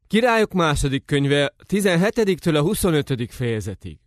Királyok második könyve 17-től a 25. fejezetig.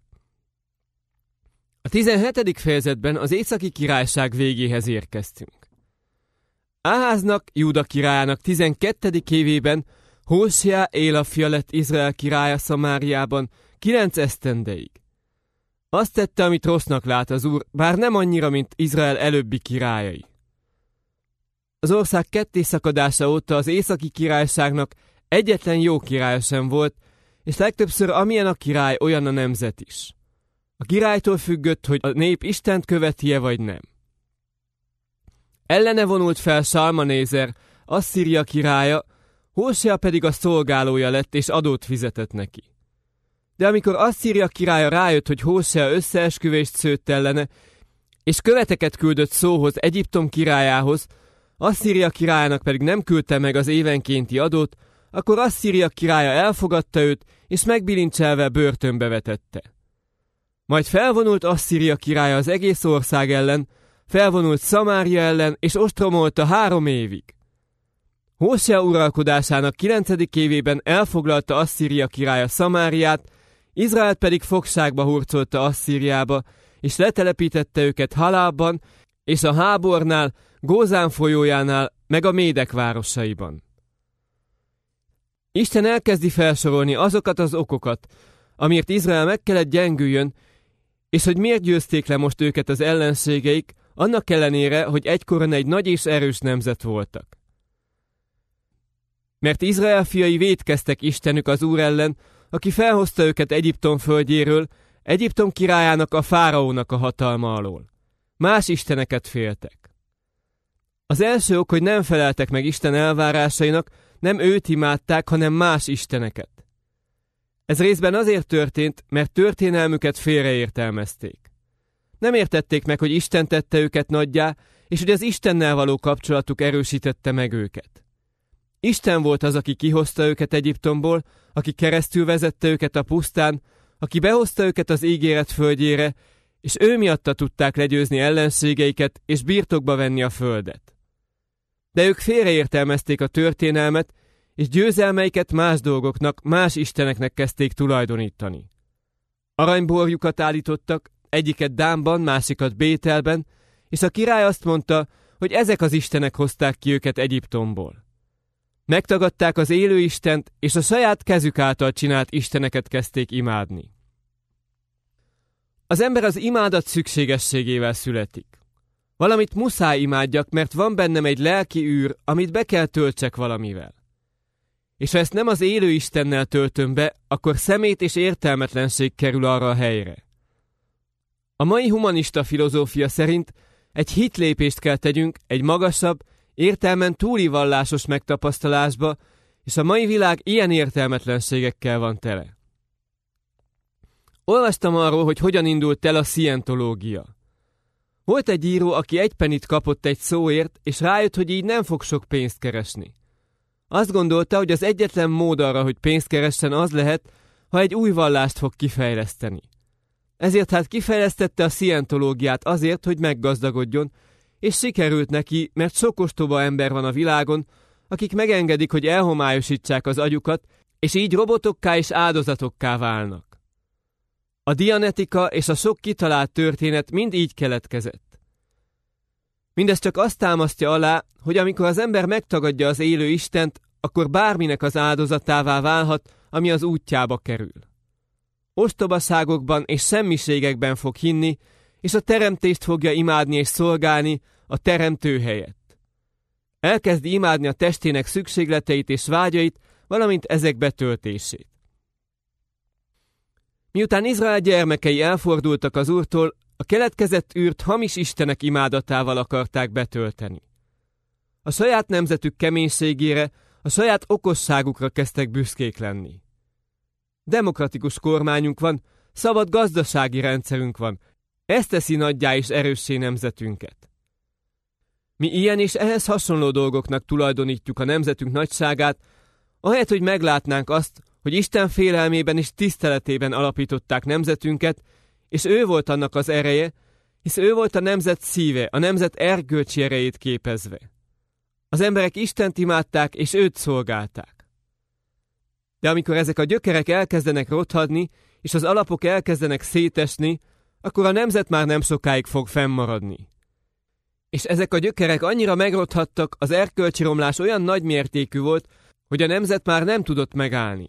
A 17. fejezetben az északi királyság végéhez érkeztünk. Áháznak, Júda királyának 12. évében Hóseá Éla fia lett Izrael királya Szamáriában 9 esztendeig. Azt tette, amit rossznak lát az Úr, bár nem annyira, mint Izrael előbbi királyai. Az ország kettészakadása óta az északi királyságnak egyetlen jó királya sem volt, és legtöbbször amilyen a király, olyan a nemzet is. A királytól függött, hogy a nép Istent követi-e vagy nem. Ellene vonult fel Salmanézer, Asszíria királya, Hóseá pedig a szolgálója lett és adót fizetett neki. De amikor Asszíria királya rájött, hogy Hóseá összeesküvést szőtt ellene, és követeket küldött szóhoz Egyiptom királyához, Asszíria királyának pedig nem küldte meg az évenkénti adót, akkor Asszíria királya elfogadta őt, és megbilincselve börtönbe vetette. Majd felvonult Asszíria királya az egész ország ellen, felvonult Szamária ellen, és ostromolta 3 évig. Hóseá uralkodásának 9. évében elfoglalta Asszíria királya Szamáriát, Izraelt pedig fogságba hurcolta Asszíriába, és letelepítette őket Halában, és a Hábornál, Gózán folyójánál, meg a Médek városaiban. Isten elkezdi felsorolni azokat az okokat, amiért Izrael meg kellett gyengüljön, és hogy miért győzték le most őket az ellenségeik, annak ellenére, hogy egykoron egy nagy és erős nemzet voltak. Mert Izrael fiai vétkeztek Istenük az Úr ellen, aki felhozta őket Egyiptom földjéről, Egyiptom királyának, a fáraónak a hatalma alól. Más isteneket féltek. Az első ok, hogy nem feleltek meg Isten elvárásainak, nem őt imádták, hanem más isteneket. Ez részben azért történt, mert történelmüket félreértelmezték. Nem értették meg, hogy Isten tette őket nagyjá, és hogy az Istennel való kapcsolatuk erősítette meg őket. Isten volt az, aki kihozta őket Egyiptomból, aki keresztül vezette őket a pusztán, aki behozta őket az ígéret földjére, és ő miatta tudták legyőzni ellenségeiket, és birtokba venni a földet. De ők félreértelmezték a történelmet, és győzelmeiket más dolgoknak, más isteneknek kezdték tulajdonítani. Aranyborjukat állítottak, egyiket Dánban, másikat Bételben, és a király azt mondta, hogy ezek az istenek hozták ki őket Egyiptomból. Megtagadták az élő Istent, és a saját kezük által csinált isteneket kezdték imádni. Az ember az imádat szükségességével születik. Valamit muszáj imádjak, mert van bennem egy lelki űr, amit be kell töltsek valamivel. És ha ezt nem az élő Istennel töltöm be, akkor szemét és értelmetlenség kerül arra a helyre. A mai humanista filozófia szerint egy hitlépést kell tegyünk egy magasabb, értelmen túli vallásos megtapasztalásba, és a mai világ ilyen értelmetlenségekkel van tele. Olvastam arról, hogy hogyan indult el a szientológia. Volt egy író, aki 1 penit kapott egy szóért, és rájött, hogy így nem fog sok pénzt keresni. Azt gondolta, hogy az egyetlen mód arra, hogy pénzt keressen, az lehet, ha egy új vallást fog kifejleszteni. Ezért hát kifejlesztette a szientológiát azért, hogy meggazdagodjon, és sikerült neki, mert sok ostoba ember van a világon, akik megengedik, hogy elhomályosítsák az agyukat, és így robotokká és áldozatokká válnak. A dianetika és a sok kitalált történet mind így keletkezett. Mindez csak azt támasztja alá, hogy amikor az ember megtagadja az élő Istent, akkor bárminek az áldozatává válhat, ami az útjába kerül. Ostobaságokban és semmiségekben fog hinni, és a teremtést fogja imádni és szolgálni a teremtő helyett. Elkezdi imádni a testének szükségleteit és vágyait, valamint ezek betöltését. Miután Izrael gyermekei elfordultak az Úrtól, a keletkezett űrt hamis istenek imádatával akarták betölteni. A saját nemzetük keménységére, a saját okosságukra kezdtek büszkék lenni. Demokratikus kormányunk van, szabad gazdasági rendszerünk van, ez teszi nagyjá és erőssé nemzetünket. Mi ilyen és ehhez hasonló dolgoknak tulajdonítjuk a nemzetünk nagyságát, ahelyett, hogy meglátnánk azt, hogy Isten félelmében és tiszteletében alapították nemzetünket, és ő volt annak az ereje, hisz ő volt a nemzet szíve, a nemzet erkölcsi erejét képezve. Az emberek Istent imádták, és őt szolgálták. De amikor ezek a gyökerek elkezdenek rothadni, és az alapok elkezdenek szétesni, akkor a nemzet már nem sokáig fog fennmaradni. És ezek a gyökerek annyira megrothadtak, az erkölcsi romlás olyan nagy mértékű volt, hogy a nemzet már nem tudott megállni.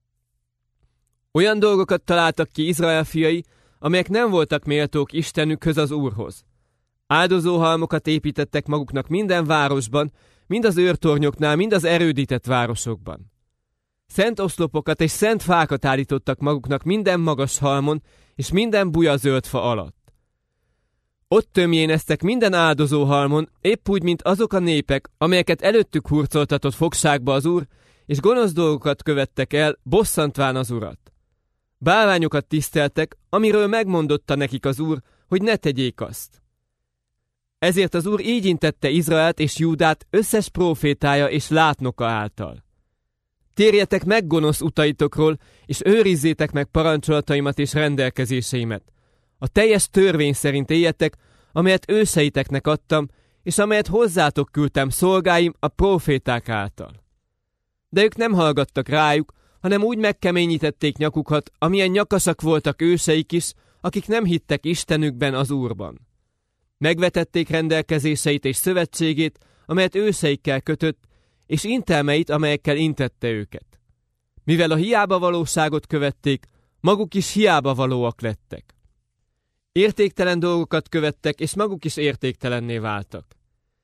Olyan dolgokat találtak ki Izrael fiai, amelyek nem voltak méltók Istenükhöz, az Úrhoz. Áldozóhalmokat építettek maguknak minden városban, mind az őrtornyoknál, mind az erődített városokban. Szent oszlopokat és szent fákat állítottak maguknak minden magas halmon, és minden buja zöld fa alatt. Ott tömjéneztek minden áldozóhalmon, épp úgy, mint azok a népek, amelyeket előttük hurcoltatott fogságba az Úr, és gonosz dolgokat követtek el, bosszantván az Urat. Bálványokat tiszteltek, amiről megmondotta nekik az Úr, hogy ne tegyék azt. Ezért az Úr így intette Izraelt és Júdát összes prófétája és látnoka által. Térjetek meg gonosz utaitokról, és őrizzétek meg parancsolataimat és rendelkezéseimet. A teljes törvény szerint éljetek, amelyet őseiteknek adtam, és amelyet hozzátok küldtem szolgáim a próféták által. De ők nem hallgattak rájuk, hanem úgy megkeményítették nyakukat, amilyen nyakasak voltak őseik is, akik nem hittek Istenükben, az Úrban. Megvetették rendelkezéseit és szövetségét, amelyet őseikkel kötött, és intelmeit, amelyekkel intette őket. Mivel a hiába valóságot követték, maguk is hiába valóak lettek. Értéktelen dolgokat követtek, és maguk is értéktelenné váltak.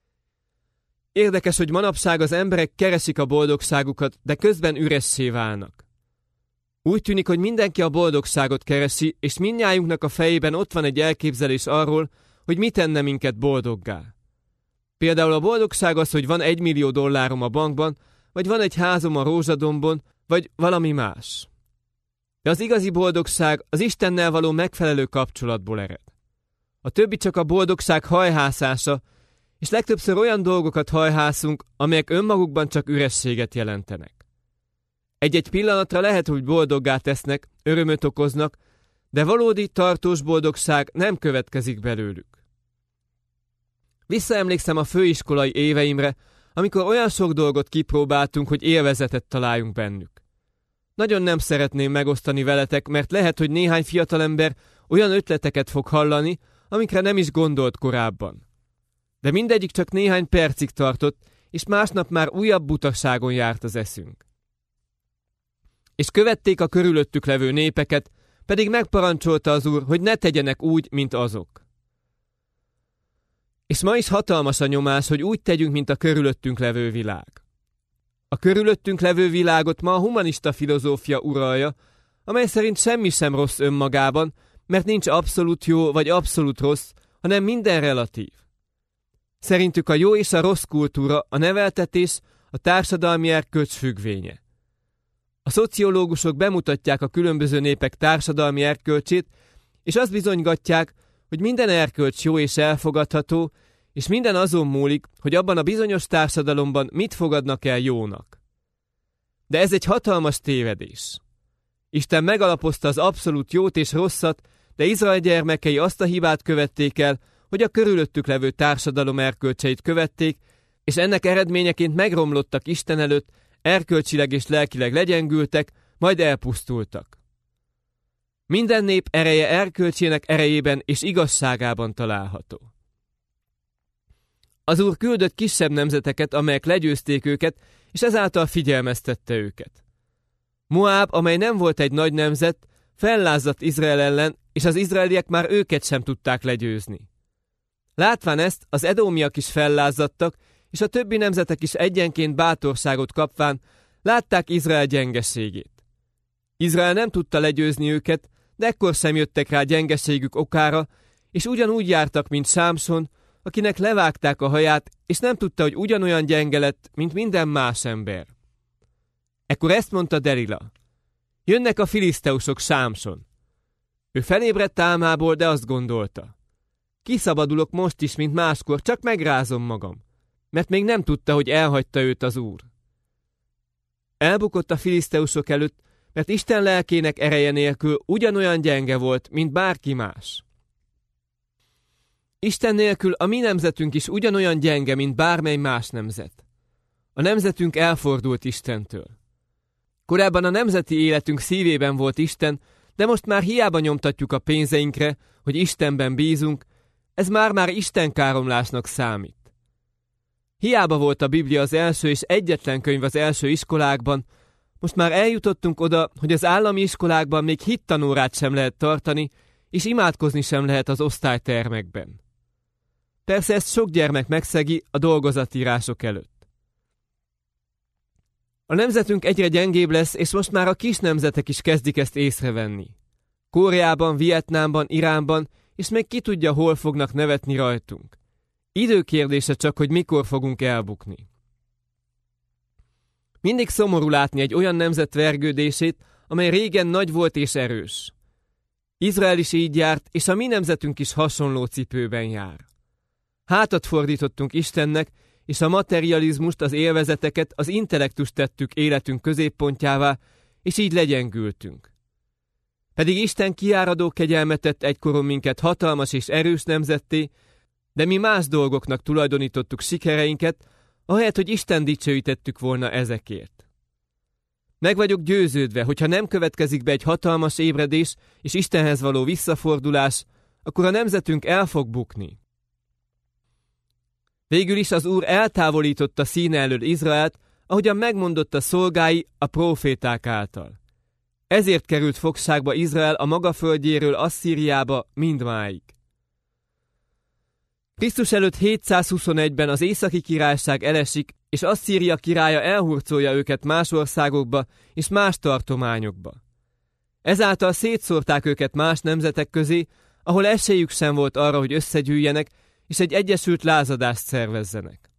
Érdekes, hogy manapság az emberek keresik a boldogságukat, de közben üressé válnak. Úgy tűnik, hogy mindenki a boldogságot keresi, és mindnyájunknak a fejében ott van egy elképzelés arról, hogy mit tenne minket boldoggá. Például a boldogság az, hogy van $1 millió a bankban, vagy van egy házom a Rózsadombon, vagy valami más. De az igazi boldogság az Istennel való megfelelő kapcsolatból ered. A többi csak a boldogság hajhászása, és legtöbbször olyan dolgokat hajhászunk, amelyek önmagukban csak ürességet jelentenek. Egy-egy pillanatra lehet, hogy boldoggá tesznek, örömöt okoznak, de valódi, tartós boldogság nem következik belőlük. Visszaemlékszem a főiskolai éveimre, amikor olyan sok dolgot kipróbáltunk, hogy élvezetet találjunk bennük. Nagyon nem szeretném megosztani veletek, mert lehet, hogy néhány fiatalember olyan ötleteket fog hallani, amikre nem is gondolt korábban. De mindegyik csak néhány percig tartott, és másnap már újabb butaságon járt az eszünk. És követték a körülöttük levő népeket, pedig megparancsolta az Úr, hogy ne tegyenek úgy, mint azok. És ma is hatalmas a nyomás, hogy úgy tegyünk, mint a körülöttünk levő világ. A körülöttünk levő világot ma a humanista filozófia uralja, amely szerint semmi sem rossz önmagában, mert nincs abszolút jó vagy abszolút rossz, hanem minden relatív. Szerintük a jó és a rossz kultúra, a neveltetés, a társadalmi erkölcs függvénye. A szociológusok bemutatják a különböző népek társadalmi erkölcsét, és azt bizonygatják, hogy minden erkölcs jó és elfogadható, és minden azon múlik, hogy abban a bizonyos társadalomban mit fogadnak el jónak. De ez egy hatalmas tévedés. Isten megalapozta az abszolút jót és rosszat, de Izrael gyermekei azt a hibát követték el, hogy a körülöttük levő társadalom erkölcseit követték, és ennek eredményeként megromlottak Isten előtt, erkölcsileg és lelkileg legyengültek, majd elpusztultak. Minden nép ereje erkölcsének erejében és igazságában található. Az Úr küldött kisebb nemzeteket, amelyek legyőzték őket, és ezáltal figyelmeztette őket. Moáb, amely nem volt egy nagy nemzet, fellázadt Izrael ellen, és az izraeliek már őket sem tudták legyőzni. Látván ezt, az edómiak is fellázadtak, és a többi nemzetek is egyenként bátorságot kapván látták Izrael gyengeségét. Izrael nem tudta legyőzni őket, de ekkor sem jöttek rá gyengeségük okára, és ugyanúgy jártak, mint Sámson, akinek levágták a haját, és nem tudta, hogy ugyanolyan gyenge lett, mint minden más ember. Ekkor ezt mondta Delila: jönnek a filiszteusok, Sámson. Ő felébredt álmából, de azt gondolta: kiszabadulok most is, mint máskor, csak megrázom magam, mert még nem tudta, hogy elhagyta őt az Úr. Elbukott a filiszteusok előtt, mert Isten lelkének ereje nélkül ugyanolyan gyenge volt, mint bárki más. Isten nélkül a mi nemzetünk is ugyanolyan gyenge, mint bármely más nemzet. A nemzetünk elfordult Istentől. Korábban a nemzeti életünk szívében volt Isten, de most már hiába nyomtatjuk a pénzeinkre, hogy Istenben bízunk, ez már-már istenkáromlásnak számít. Hiába volt a Biblia az első és egyetlen könyv az első iskolákban, most már eljutottunk oda, hogy az állami iskolákban még hittanórát sem lehet tartani, és imádkozni sem lehet az osztálytermekben. Persze ezt sok gyermek megszegi a dolgozatírások előtt. A nemzetünk egyre gyengébb lesz, és most már a kis nemzetek is kezdik ezt észrevenni. Koreában, Vietnámban, Iránban, és még ki tudja, hol fognak nevetni rajtunk. Időkérdése csak, hogy mikor fogunk elbukni. Mindig szomorú látni egy olyan nemzet vergődését, amely régen nagy volt és erős. Izrael is így járt, és a mi nemzetünk is hasonló cipőben jár. Hátat fordítottunk Istennek, és a materializmust, az élvezeteket, az intellektust tettük életünk középpontjává, és így legyengültünk. Pedig Isten kiáradó kegyelmet tett egykoron minket hatalmas és erős nemzetté, de mi más dolgoknak tulajdonítottuk sikereinket, ahelyett, hogy Isten dicsőítettük volna ezekért. Meg vagyok győződve, hogyha nem következik be egy hatalmas ébredés és Istenhez való visszafordulás, akkor a nemzetünk el fog bukni. Végül is az Úr eltávolította színe elől Izraelt, ahogyan megmondotta szolgái a próféták által. Ezért került fogságba Izrael a maga földjéről Asszíriába mindmáig. Krisztus előtt 721-ben az északi királyság elesik, és Asszíria királya elhurcolja őket más országokba és más tartományokba. Ezáltal szétszórták őket más nemzetek közé, ahol esélyük sem volt arra, hogy összegyűjjenek, és egy egyesült lázadást szervezzenek.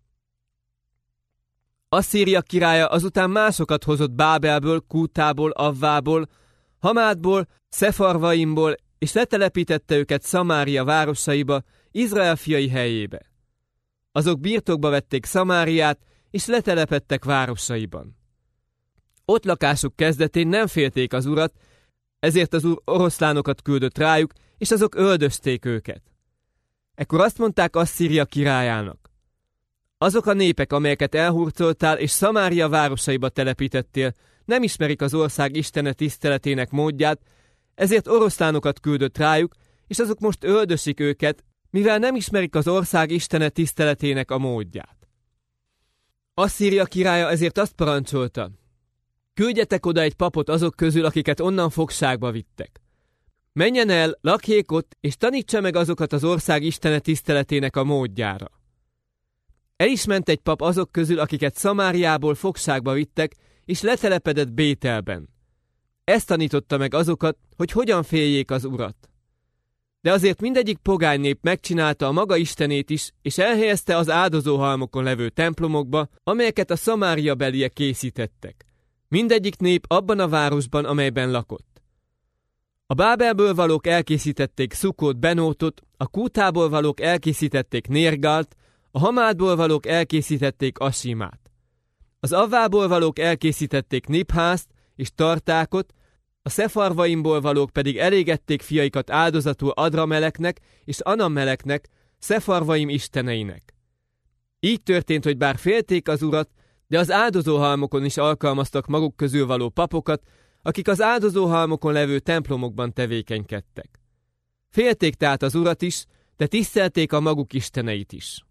Asszíria királya azután másokat hozott Bábelből, Kútából, Avvából, Hamátból, Szefarvaimból, és letelepítette őket Szamária városaiba, Izrael fiai helyébe. Azok birtokba vették Szamáriát, és letelepedtek városaiban. Ott lakásuk kezdetén nem félték az Urat, ezért az Úr oroszlánokat küldött rájuk, és azok öldözték őket. Ekkor azt mondták Asszíria királyának: azok a népek, amelyeket elhurcoltál és Szamária városaiba telepítettél, nem ismerik az ország Istene tiszteletének módját, ezért oroszlánokat küldött rájuk, és azok most öldösik őket, mivel nem ismerik az ország Istene tiszteletének a módját. Asszíria királya ezért azt parancsolta: küldjetek oda egy papot azok közül, akiket onnan fogságba vittek. Menjen el, lakjék ott, és tanítsa meg azokat az ország Istene tiszteletének a módjára. El is ment egy pap azok közül, akiket Szamáriából fogságba vittek, és letelepedett Bételben. Ezt tanította meg azokat, hogy hogyan féljék az Urat. De azért mindegyik pogány nép megcsinálta a maga istenét is, és elhelyezte az áldozóhalmokon levő templomokba, amelyeket a Szamária beliek készítettek. Mindegyik nép abban a városban, amelyben lakott. A Bábelből valók elkészítették Szukót, Benótot, a Kútából valók elkészítették Nérgált, a Hamátból valók elkészítették Asimát. Az Avvából valók elkészítették Nibházt és Tartákot, a Szefarvaimból valók pedig elégették fiaikat áldozatul Adrameleknek és Anameleknek, Szefarvaim isteneinek. Így történt, hogy bár félték az Urat, de az áldozóhalmokon is alkalmaztak maguk közül való papokat, akik az áldozóhalmokon levő templomokban tevékenykedtek. Félték tehát az Urat is, de tisztelték a maguk isteneit is.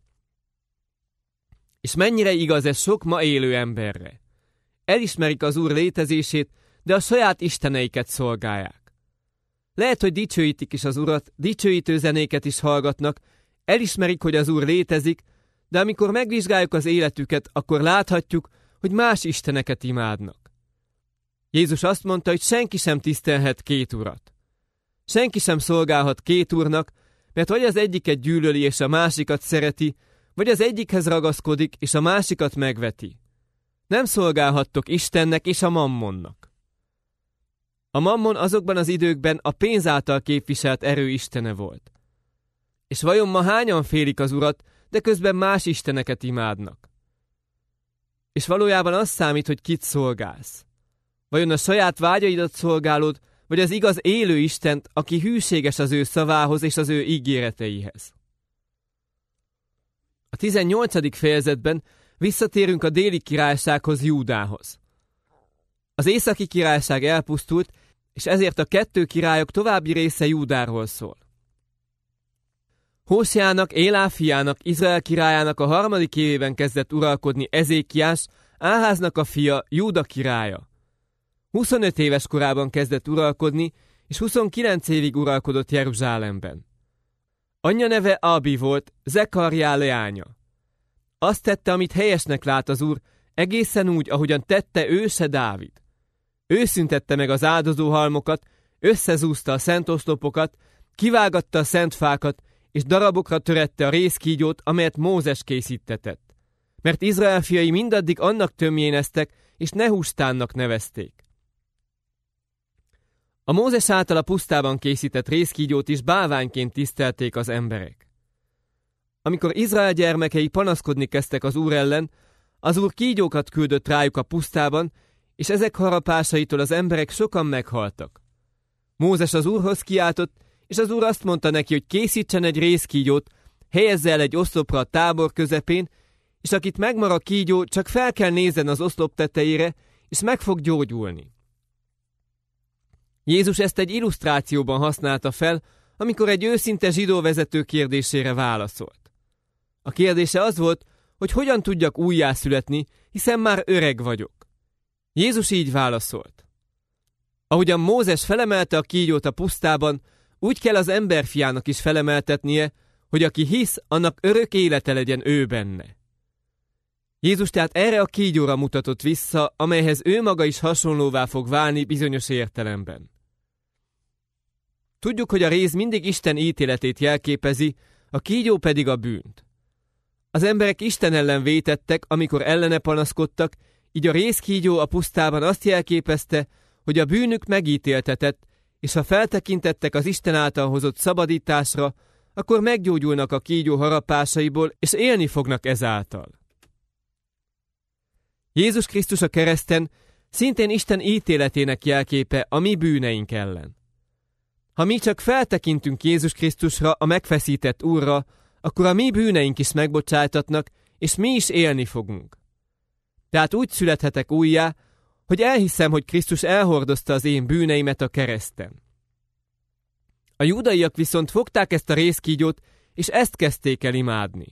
És mennyire igaz ez sok ma élő emberre. Elismerik az Úr létezését, de a saját isteneiket szolgálják. Lehet, hogy dicsőítik is az Urat, dicsőítő zenéket is hallgatnak, elismerik, hogy az Úr létezik, de amikor megvizsgáljuk az életüket, akkor láthatjuk, hogy más isteneket imádnak. Jézus azt mondta, hogy senki sem tisztelhet két urat. Senki sem szolgálhat két úrnak, mert vagy az egyiket gyűlöli és a másikat szereti, vagy az egyikhez ragaszkodik és a másikat megveti. Nem szolgálhattok Istennek és a mammonnak. A mammon azokban az időkben a pénz által képviselt erő istene volt. És vajon ma hányan félik az Urat, de közben más isteneket imádnak? És valójában az számít, hogy kit szolgálsz. Vajon a saját vágyaidat szolgálod, vagy az igaz élő Istent, aki hűséges az ő szavához és az ő ígéreteihez? A 18. fejezetben visszatérünk a déli királysághoz, Júdához. Az északi királyság elpusztult, és ezért a 2 királyok további része Júdáról szól. Hóseának, Élá fiának, Izrael királyának a 3. évében kezdett uralkodni Ezékiás, Áháznak a fia, Júda királya. 25 éves korában kezdett uralkodni, és 29 évig uralkodott Jeruzsálemben. Anyja neve Abi volt, Zekarjá leánya. Azt tette, amit helyesnek lát az Úr, egészen úgy, ahogyan tette őse Dávid. Ő szüntette meg az áldozóhalmokat, összezúzta a szent oszlopokat, kivágatta a szent fákat, és darabokra törette a rézkígyót, amelyet Mózes készítetett. Mert Izrael fiai mindaddig annak tömjéneztek, és Nehustánnak nevezték. A Mózes által a pusztában készített rézkígyót is bálványként tisztelték az emberek. Amikor Izrael gyermekei panaszkodni kezdtek az Úr ellen, az Úr kígyókat küldött rájuk a pusztában, és ezek harapásaitól az emberek sokan meghaltak. Mózes az Úrhoz kiáltott, és az Úr azt mondta neki, hogy készítsen egy rézkígyót, helyezze el egy oszlopra a tábor közepén, és akit megmar a kígyó, csak fel kell nézzen az oszlop tetejére, és meg fog gyógyulni. Jézus ezt egy illusztrációban használta fel, amikor egy őszinte zsidó vezető kérdésére válaszolt. A kérdése az volt, hogy hogyan tudjak újjászületni, hiszen már öreg vagyok. Jézus így válaszolt. Ahogyan Mózes felemelte a kígyót a pusztában, úgy kell az emberfiának is felemeltetnie, hogy aki hisz, annak örök élete legyen ő benne. Jézus tehát erre a kígyóra mutatott vissza, amelyhez ő maga is hasonlóvá fog válni bizonyos értelemben. Tudjuk, hogy a réz mindig Isten ítéletét jelképezi, a kígyó pedig a bűnt. Az emberek Isten ellen vétettek, amikor ellene panaszkodtak, így a rézkígyó a pusztában azt jelképezte, hogy a bűnük megítéltetett, és ha feltekintettek az Isten által hozott szabadításra, akkor meggyógyulnak a kígyó harapásaiból, és élni fognak ezáltal. Jézus Krisztus a kereszten szintén Isten ítéletének jelképe a mi bűneink ellen. Ha mi csak feltekintünk Jézus Krisztusra, a megfeszített Úrra, akkor a mi bűneink is megbocsájtatnak, és mi is élni fogunk. Tehát úgy születhetek újjá, hogy elhiszem, hogy Krisztus elhordozta az én bűneimet a kereszten. A júdaiak viszont fogták ezt a rézkígyót, és ezt kezdték el imádni.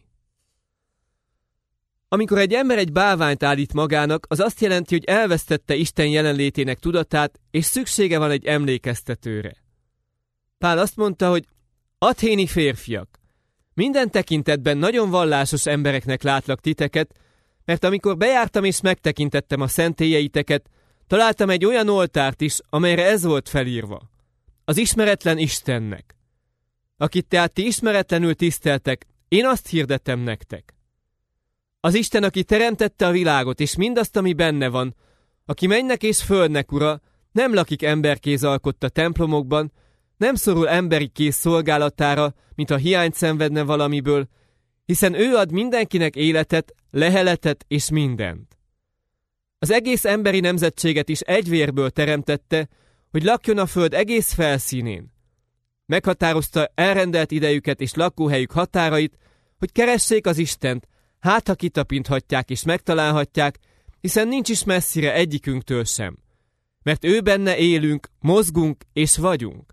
Amikor egy ember egy bálványt állít magának, az azt jelenti, hogy elvesztette Isten jelenlétének tudatát, és szüksége van egy emlékeztetőre. Pál azt mondta, hogy athéni férfiak, minden tekintetben nagyon vallásos embereknek látlak titeket, mert amikor bejártam és megtekintettem a szentélyeiteket, találtam egy olyan oltárt is, amelyre ez volt felírva. Az ismeretlen Istennek. Akit tehát ti ismeretlenül tiszteltek, én azt hirdetem nektek. Az Isten, aki teremtette a világot és mindazt, ami benne van, aki mennynek és földnek ura, nem lakik emberkéz alkotta templomokban, nem szorul emberi kéz szolgálatára, mint ha hiányt szenvedne valamiből, hiszen ő ad mindenkinek életet, leheletet és mindent. Az egész emberi nemzetséget is egy vérből teremtette, hogy lakjon a föld egész felszínén. Meghatározta elrendelt idejüket és lakóhelyük határait, hogy keressék az Istent, hát ha kitapinthatják és megtalálhatják, hiszen nincs is messzire egyikünktől sem. Mert ő benne élünk, mozgunk és vagyunk.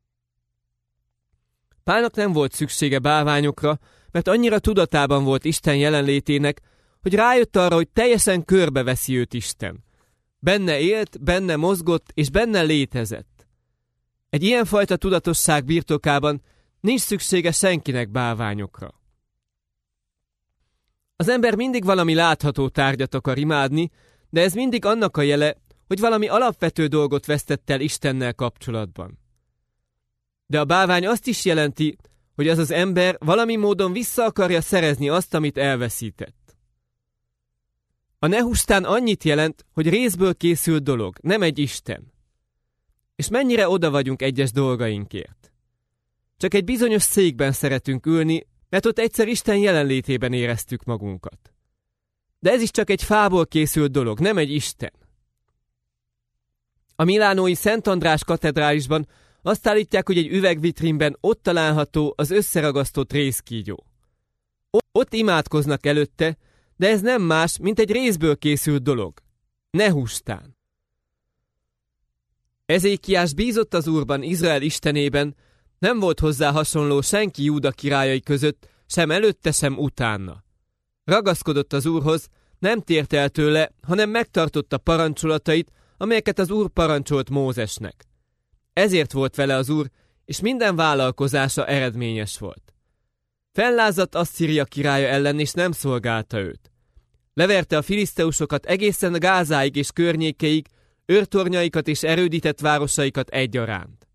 Pálnak nem volt szüksége bálványokra, mert annyira tudatában volt Isten jelenlétének, hogy rájött arra, hogy teljesen körbeveszi őt Isten. Benne élt, benne mozgott és benne létezett. Egy ilyenfajta tudatosság birtokában nincs szüksége senkinek bálványokra. Az ember mindig valami látható tárgyat akar imádni, de ez mindig annak a jele, hogy valami alapvető dolgot vesztett el Istennel kapcsolatban. De a bálvány azt is jelenti, hogy az ember valami módon vissza akarja szerezni azt, amit elveszített. A Nehustán annyit jelent, hogy rézből készült dolog, nem egy Isten. És mennyire oda vagyunk egyes dolgainkért. Csak egy bizonyos székben szeretünk ülni, mert ott egyszer Isten jelenlétében éreztük magunkat. De ez is csak egy fából készült dolog, nem egy Isten. A milánói Szent András katedrálisban azt állítják, hogy egy üvegvitrínben ott található az összeragasztott rézkígyó. Ott imádkoznak előtte, de ez nem más, mint egy rézből készült dolog. Nehustán. Ezékiás bízott az Úrban, Izrael istenében, nem volt hozzá hasonló senki Júda királyai között, sem előtte, sem utána. Ragaszkodott az Úrhoz, nem tért el tőle, hanem megtartotta parancsolatait, amelyeket az Úr parancsolt Mózesnek. Ezért volt vele az Úr, és minden vállalkozása eredményes volt. Fellázadt Asszíria királya ellen, és nem szolgálta őt. Leverte a filiszteusokat egészen Gázáig és környékeig, őrtornyaikat és erődített városaikat egyaránt.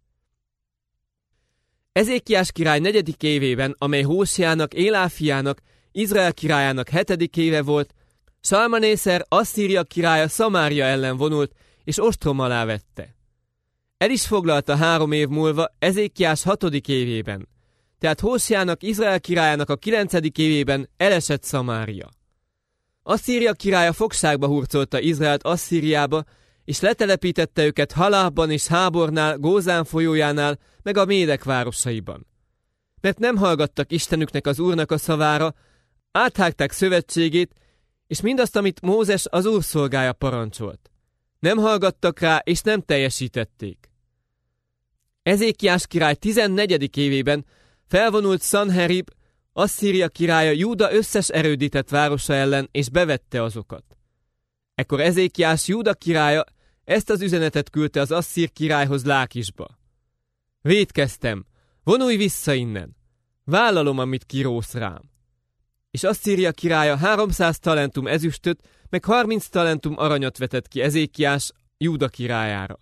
Ezékiás király 4. évében, amely Hóseának, Élá fiának, Izrael királyának 7. éve volt, Salmanészer, Asszíria királya Szamária ellen vonult, és ostrom alá vette. El is foglalta 3 év múlva, Ezékiás 6. évében. Tehát Hóseának, Izrael királyának a 9. évében elesett Szamária. Asszíria királya fogságba hurcolta Izraelt Asszíriába, és letelepítette őket Halában és Hábornál, Gózán folyójánál, meg a médek városaiban. Mert nem hallgattak Istenüknek, az Úrnak a szavára, áthágták szövetségét, és mindazt, amit Mózes, az Úr szolgája parancsolt. Nem hallgattak rá, és nem teljesítették. Ezékiás király 14. évében felvonult Szanherib, Asszíria királya Júda összes erődített városa ellen, és bevette azokat. Ekkor Ezékiás Júda királya ezt az üzenetet küldte az asszír királyhoz Lákisba. Vétkeztem, vonulj vissza innen, vállalom, amit kirósz rám. És Asszíria királya 300 talentum ezüstöt, meg 30 talentum aranyat vetett ki Ezékiás Júda királyára.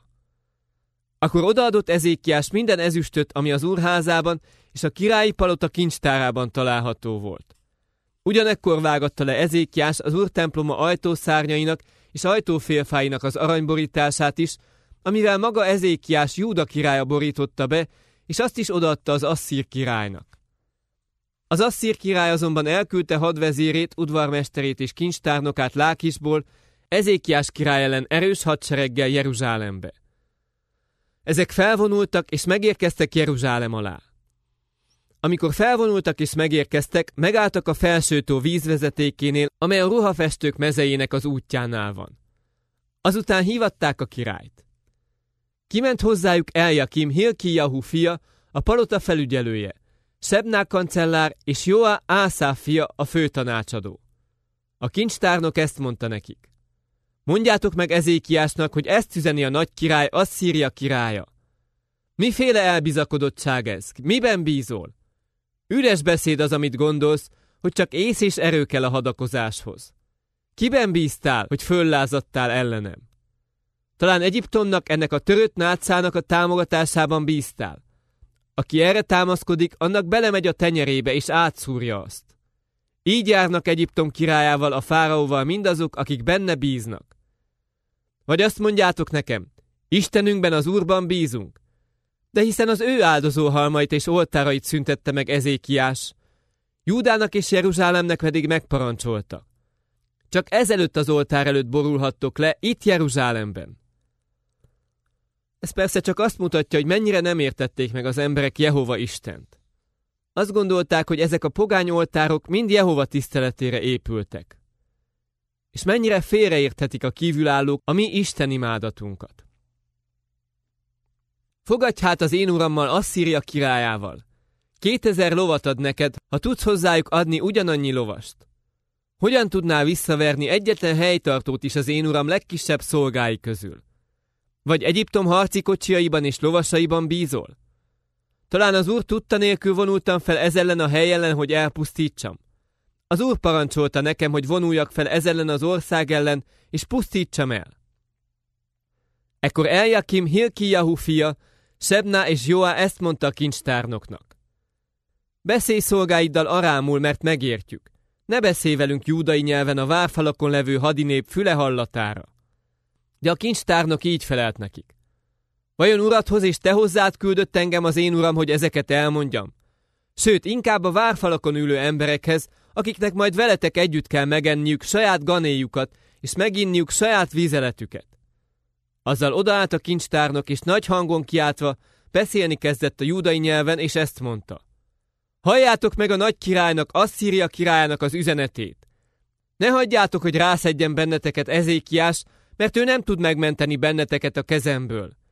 Akkor odaadott Ezékiás minden ezüstöt, ami az úrházában és a királyi palota kincstárában található volt. Ugyanekkor vágatta le Ezékiás az úr temploma ajtószárnyainak és ajtófélfáinak az aranyborítását is, amivel maga Ezékiás Júda királya borította be, és azt is odaadta az asszír királynak. Az asszír király azonban elküldte hadvezérét, udvarmesterét és kincstárnokát Lákisból, Ezékiás király ellen erős hadsereggel Jeruzsálembe. Ezek felvonultak és megérkeztek Jeruzsálem alá. Amikor felvonultak és megérkeztek, megálltak a Felsőtó vízvezetékénél, amely a ruhafestők mezejének az útjánál van. Azután hívatták a királyt. Kiment hozzájuk Eljakim, Hilkijahu fia, a palota felügyelője, Sebná kancellár és Joá Ászáf fia, a főtanácsadó. A kincstárnok ezt mondta nekik. Mondjátok meg Ezékiásnak, hogy ezt üzeni a nagy király, Asszíria királya. Miféle elbizakodottság ez? Miben bízol? Üres beszéd az, amit gondolsz, hogy csak ész és erő kell a hadakozáshoz. Kiben bíztál, hogy föllázadtál ellenem? Talán Egyiptomnak, ennek a törött nátszának a támogatásában bíztál. Aki erre támaszkodik, annak belemegy a tenyerébe és átszúrja azt. Így járnak Egyiptom királyával, a fáraóval mindazok, akik benne bíznak. Vagy azt mondjátok nekem, Istenünkben, az Úrban bízunk. De hiszen az ő áldozóhalmait és oltárait szüntette meg Ezékiás, Júdának és Jeruzsálemnek pedig megparancsolta. Csak ezelőtt az oltár előtt borulhattok le, itt Jeruzsálemben. Ez persze csak azt mutatja, hogy mennyire nem értették meg az emberek Jehova Istent. Azt gondolták, hogy ezek a pogány oltárok mind Jehova tiszteletére épültek. És mennyire félreérthetik a kívülállók a mi Isten imádatunkat. Fogadj hát az én urammal, Asszíria királyával. 2000 lovat ad neked, ha tudsz hozzájuk adni ugyanannyi lovast. Hogyan tudnál visszaverni egyetlen helytartót is az én uram legkisebb szolgái közül? Vagy Egyiptom harci kocsiaiban és lovasaiban bízol? Talán az Úr tudta nélkül vonultam fel ez ellen a hely ellen, hogy elpusztítsam. Az Úr parancsolta nekem, hogy vonuljak fel ez ellen az ország ellen, és pusztítsam el. Ekkor Eljakim, Hilkijahu fia, Sebná és Joá ezt mondta a kincstárnoknak. Beszélj szolgáiddal arámul, mert megértjük. Ne beszélj velünk júdai nyelven a várfalakon levő hadinép füle hallatára. De a kincstárnok így felelt nekik. Vajon uradhoz és te hozzád küldött engem az én uram, hogy ezeket elmondjam? Sőt, inkább a várfalakon ülő emberekhez, akiknek majd veletek együtt kell megenniük saját ganéjukat, és meginniuk saját vízeletüket. Azzal odaállt a kincstárnok, és nagy hangon kiáltva beszélni kezdett a júdai nyelven, és ezt mondta. Halljátok meg a nagy királynak, Asszíria királyának az üzenetét. Ne hagyjátok, hogy rászedjen benneteket Ezékiás, mert ő nem tud megmenteni benneteket a kezemből.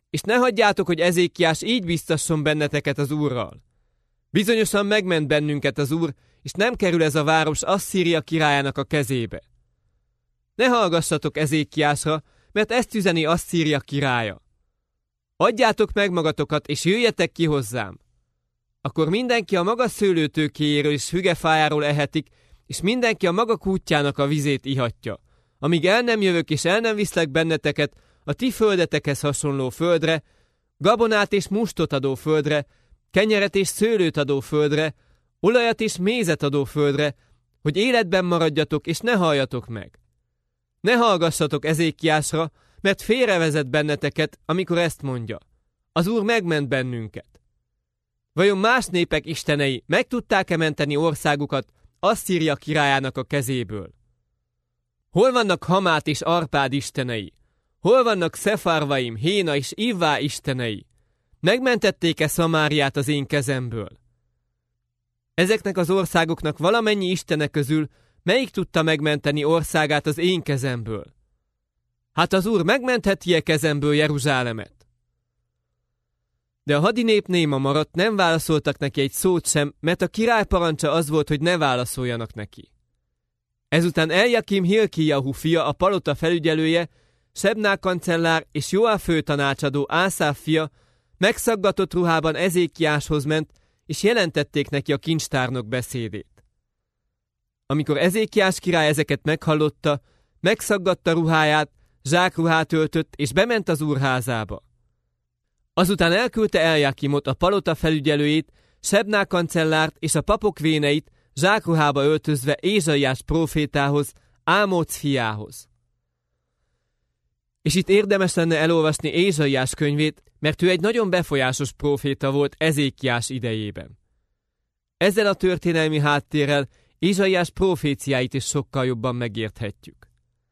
és ne hagyjátok, hogy Ezékiás így biztasson benneteket az Úrral. Bizonyosan megment bennünket az Úr, és nem kerül ez a város Asszíria királyának a kezébe. Ne hallgassatok Ezékiásra, mert ezt üzeni Asszíria királya. Adjátok meg magatokat, és jöjjetek ki hozzám. Akkor mindenki a maga szőlőtőkéjéről és fügefájáról ehetik, és mindenki a maga kútjának a vizét ihatja, amíg el nem jövök és el nem viszlek benneteket a ti földetekhez hasonló földre, gabonát és mustot adó földre, kenyeret és szőlőt adó földre, olajat és mézet adó földre, hogy életben maradjatok és ne halljatok meg. Ne hallgassatok Ezékiásra, mert félrevezet benneteket, amikor ezt mondja. Az Úr megment bennünket. Vajon más népek istenei meg tudták-e menteni országukat Asszíria királyának a kezéből? Hol vannak Hamát és Arpád istenei? Hol vannak Szefarvaim, Héna és Ivvá istenei? Megmentették-e Szamáriát az én kezemből? Ezeknek az országoknak valamennyi istene közül melyik tudta megmenteni országát az én kezemből? Hát az Úr megmentheti-e kezemből Jeruzsálemet? De a hadinép néma maradt, nem válaszoltak neki egy szót sem, mert a király parancsa az volt, hogy ne válaszoljanak neki. Ezután Eljakim Hilkijahu fia, a palota felügyelője, Sebná kancellár és Joá főtanácsadó Ászáf fia megszaggatott ruhában Ezékiáshoz ment, és jelentették neki a kincstárnok beszédét. Amikor Ezékiás király ezeket meghallotta, megszaggatta ruháját, zsákruhát öltött, és bement az Úr házába. Azután elküldte Eljakimot, a palota felügyelőjét, Sebná kancellárt és a papok véneit zsákruhába öltözve Ézsaiás prófétához, Ámóc fiához. És itt érdemes lenne elolvasni Ézsaiás könyvét, mert ő egy nagyon befolyásos próféta volt Ezékiás idejében. Ezzel a történelmi háttérrel Ézsaiás proféciáit is sokkal jobban megérthetjük.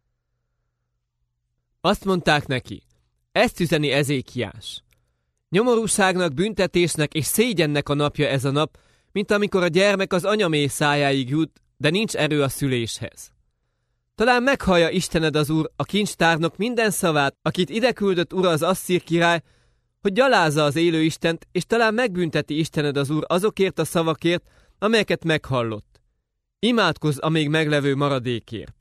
Azt mondták neki, ezt üzeni Ezékiás. Nyomorúságnak, büntetésnek és szégyennek a napja ez a nap, mint amikor a gyermek az anyaméh szájáig jut, de nincs erő a szüléshez. Talán meghallja Istened az Úr, a kincstárnok minden szavát, akit ide küldött ura az asszír király, hogy gyalázza az élő Istent, és talán megbünteti Istened az Úr azokért a szavakért, amelyeket meghallott. Imádkozz a még meglevő maradékért.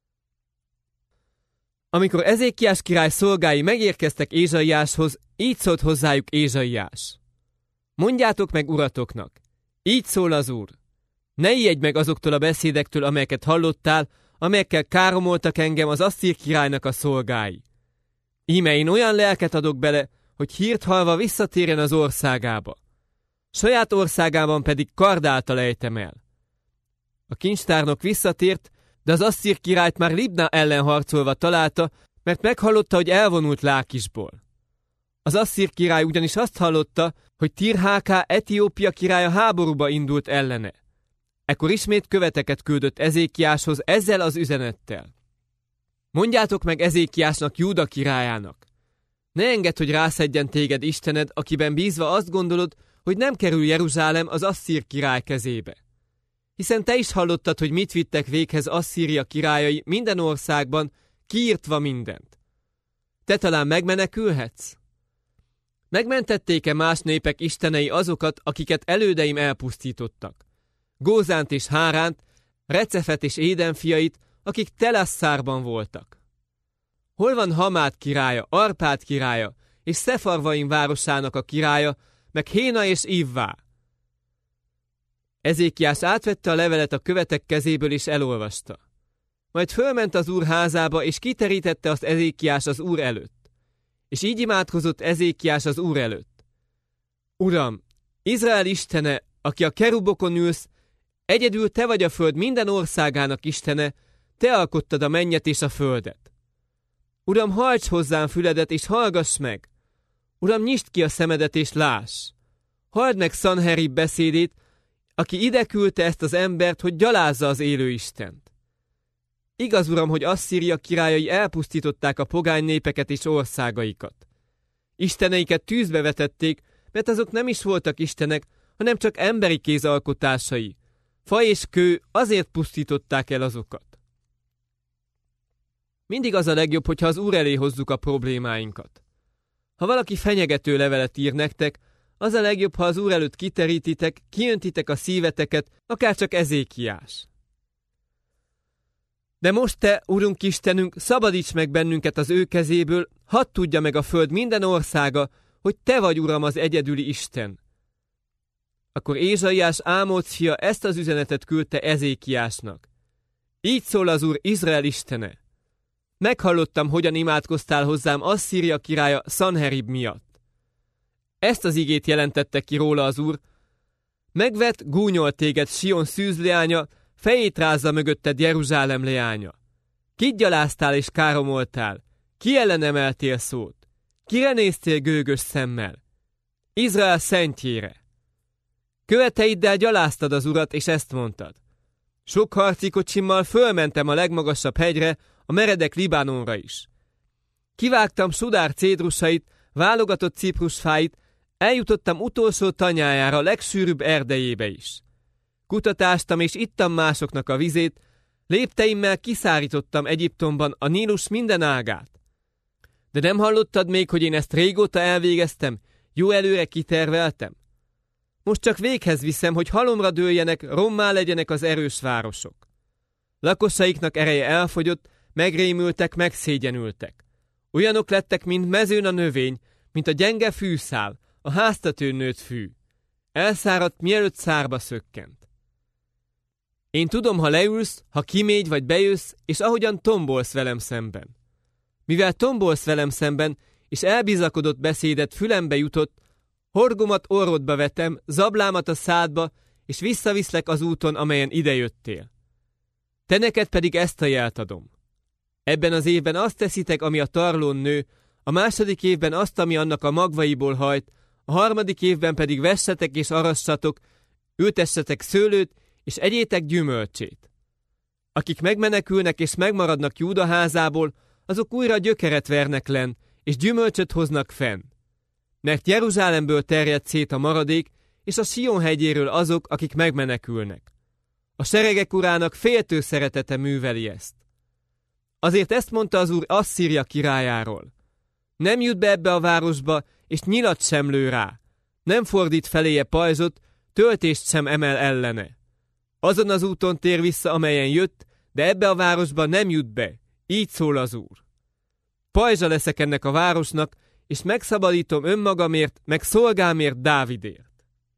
Amikor Ezékiás király szolgái megérkeztek Ézsaiáshoz, így szólt hozzájuk Ézsaiás. Mondjátok meg uratoknak, így szól az Úr. Ne ijedj meg azoktól a beszédektől, amelyeket hallottál, amelyekkel káromoltak engem az asszír királynak a szolgái. Íme én olyan lelket adok bele, hogy hírt hallva visszatérjen az országába. Saját országában pedig kard által ejtem el. A kincstárnok visszatért, de az asszír királyt már Libna ellen harcolva találta, mert meghallotta, hogy elvonult Lákisból. Az asszír király ugyanis azt hallotta, hogy Tirháká Etiópia királya háborúba indult ellene. Ekkor ismét követeket küldött Ezékiáshoz ezzel az üzenettel. Mondjátok meg Ezékiásnak, Júda királyának. Ne engedd, hogy rászedjen téged Istened, akiben bízva azt gondolod, hogy nem kerül Jeruzsálem az asszír király kezébe. Hiszen te is hallottad, hogy mit vittek véghez Asszíria királyai minden országban, kiírtva mindent. Te talán megmenekülhetsz? Megmentették-e más népek istenei azokat, akiket elődeim elpusztítottak? Gózánt és Háránt, Recefet és Éden fiait, akik Telasszárban voltak. Hol van Hamát királya, Arpád királya, és Szefarvaim városának a királya, meg Héna és Ivvá? Ezékiás átvette a levelet a követek kezéből és elolvasta. Majd fölment az Úr házába, és kiterítette azt Ezékiás az Úr előtt. És így imádkozott Ezékiás az Úr előtt. Uram, Izrael istene, aki a kerubokon ülsz, egyedül te vagy a föld minden országának istene, te alkottad a mennyet és a földet. Uram, hajts hozzám füledet, és hallgass meg! Uram, nyisd ki a szemedet, és láss! Halld meg Szanherib beszédét, aki ide küldte ezt az embert, hogy gyalázza az élő Istent. Igaz, Uram, hogy Asszíria királyai elpusztították a pogány népeket és országaikat. Isteneiket tűzbe vetették, mert azok nem is voltak istenek, hanem csak emberi kéz alkotásai. Fa és kő, azért pusztították el azokat. Mindig az a legjobb, hogyha az Úr elé hozzuk a problémáinkat. Ha valaki fenyegető levelet ír nektek, az a legjobb, ha az Úr előtt kiterítitek, kiöntitek a szíveteket, akárcsak Ezékiás. De most te, Urunk Istenünk, szabadíts meg bennünket az ő kezéből, hadd tudja meg a föld minden országa, hogy te vagy, Uram, az egyedüli Isten. Akkor Ézsaiás, Ámóc fia ezt az üzenetet küldte Ezékiásnak. Így szól az Úr, Izrael istene. Meghallottam, hogyan imádkoztál hozzám Asszíria királya Szanherib miatt. Ezt az igét jelentette ki róla az Úr. Megvet, gúnyol téged Sion szűzleánya, fejét rázza mögötted Jeruzsálem leánya. Kit gyaláztál és káromoltál? Ki ellen emeltél szót? Kire néztél gőgös szemmel? Izrael szentjére. Követeiddel gyaláztad az Urat, és ezt mondtad. Sok harci kocsimmal fölmentem a legmagasabb hegyre, a meredek Libánonra is. Kivágtam sudár cédrusait, válogatott ciprusfáit, eljutottam utolsó tanyájára, a legsűrűbb erdejébe is. Kutatástam és ittam másoknak a vizét, lépteimmel kiszárítottam Egyiptomban a Nílus minden ágát. De nem hallottad még, hogy én ezt régóta elvégeztem, jó előre kiterveltem? Most csak véghez viszem, hogy halomra dőljenek, rommá legyenek az erős városok. Lakosaiknak ereje elfogyott, megrémültek, megszégyenültek. Olyanok lettek, mint mezőn a növény, mint a gyenge fűszál, a háztetőn nőtt fű. Elszáradt, mielőtt szárba szökkent. Én tudom, ha leülsz, ha kimégy vagy bejössz, és ahogyan tombolsz velem szemben. Mivel tombolsz velem szemben, és elbizakodott beszédet fülembe jutott, horgomat orrodba vetem, zablámat a szádba, és visszaviszlek az úton, amelyen idejöttél. Te neked pedig ezt a jelt adom. Ebben az évben azt teszitek, ami a tarlón nő, a második évben azt, ami annak a magvaiból hajt, a harmadik évben pedig vessetek és arassatok, ültessetek szőlőt, és egyétek gyümölcsét. Akik megmenekülnek és megmaradnak Júda házából, azok újra gyökeret vernek len, és gyümölcsöt hoznak fenn. Mert Jeruzsálemből terjed szét a maradék, és a Sion hegyéről azok, akik megmenekülnek. A seregek urának féltő szeretete műveli ezt. Azért ezt mondta az Úr Asszíria királyáról. Nem jut be ebbe a városba, és nyilat sem lő rá. Nem fordít feléje pajzsot, töltést sem emel ellene. Azon az úton tér vissza, amelyen jött, de ebbe a városba nem jut be. Így szól az Úr. Pajzsa leszek ennek a városnak, és megszabadítom önmagamért, meg szolgámért, Dávidért.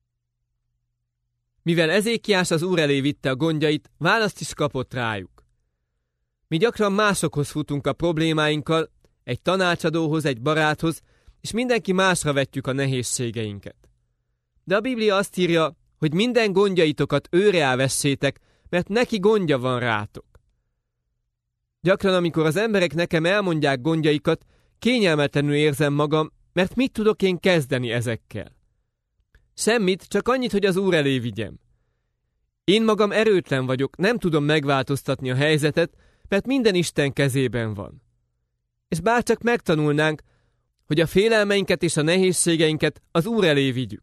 Mivel Ezékiás az Úr elé vitte a gondjait, választ is kapott rájuk. Mi gyakran másokhoz futunk a problémáinkkal, egy tanácsadóhoz, egy baráthoz, és mindenki másra vetjük a nehézségeinket. De a Biblia azt írja, hogy minden gondjaitokat őre elvessétek, mert neki gondja van rátok. Gyakran, amikor az emberek nekem elmondják gondjaikat, kényelmetlenül érzem magam, mert mit tudok én kezdeni ezekkel? Semmit, csak annyit, hogy az Úr elé vigyem. Én magam erőtlen vagyok, nem tudom megváltoztatni a helyzetet, mert minden Isten kezében van. És bárcsak megtanulnánk, hogy a félelmeinket és a nehézségeinket az Úr elé vigyük.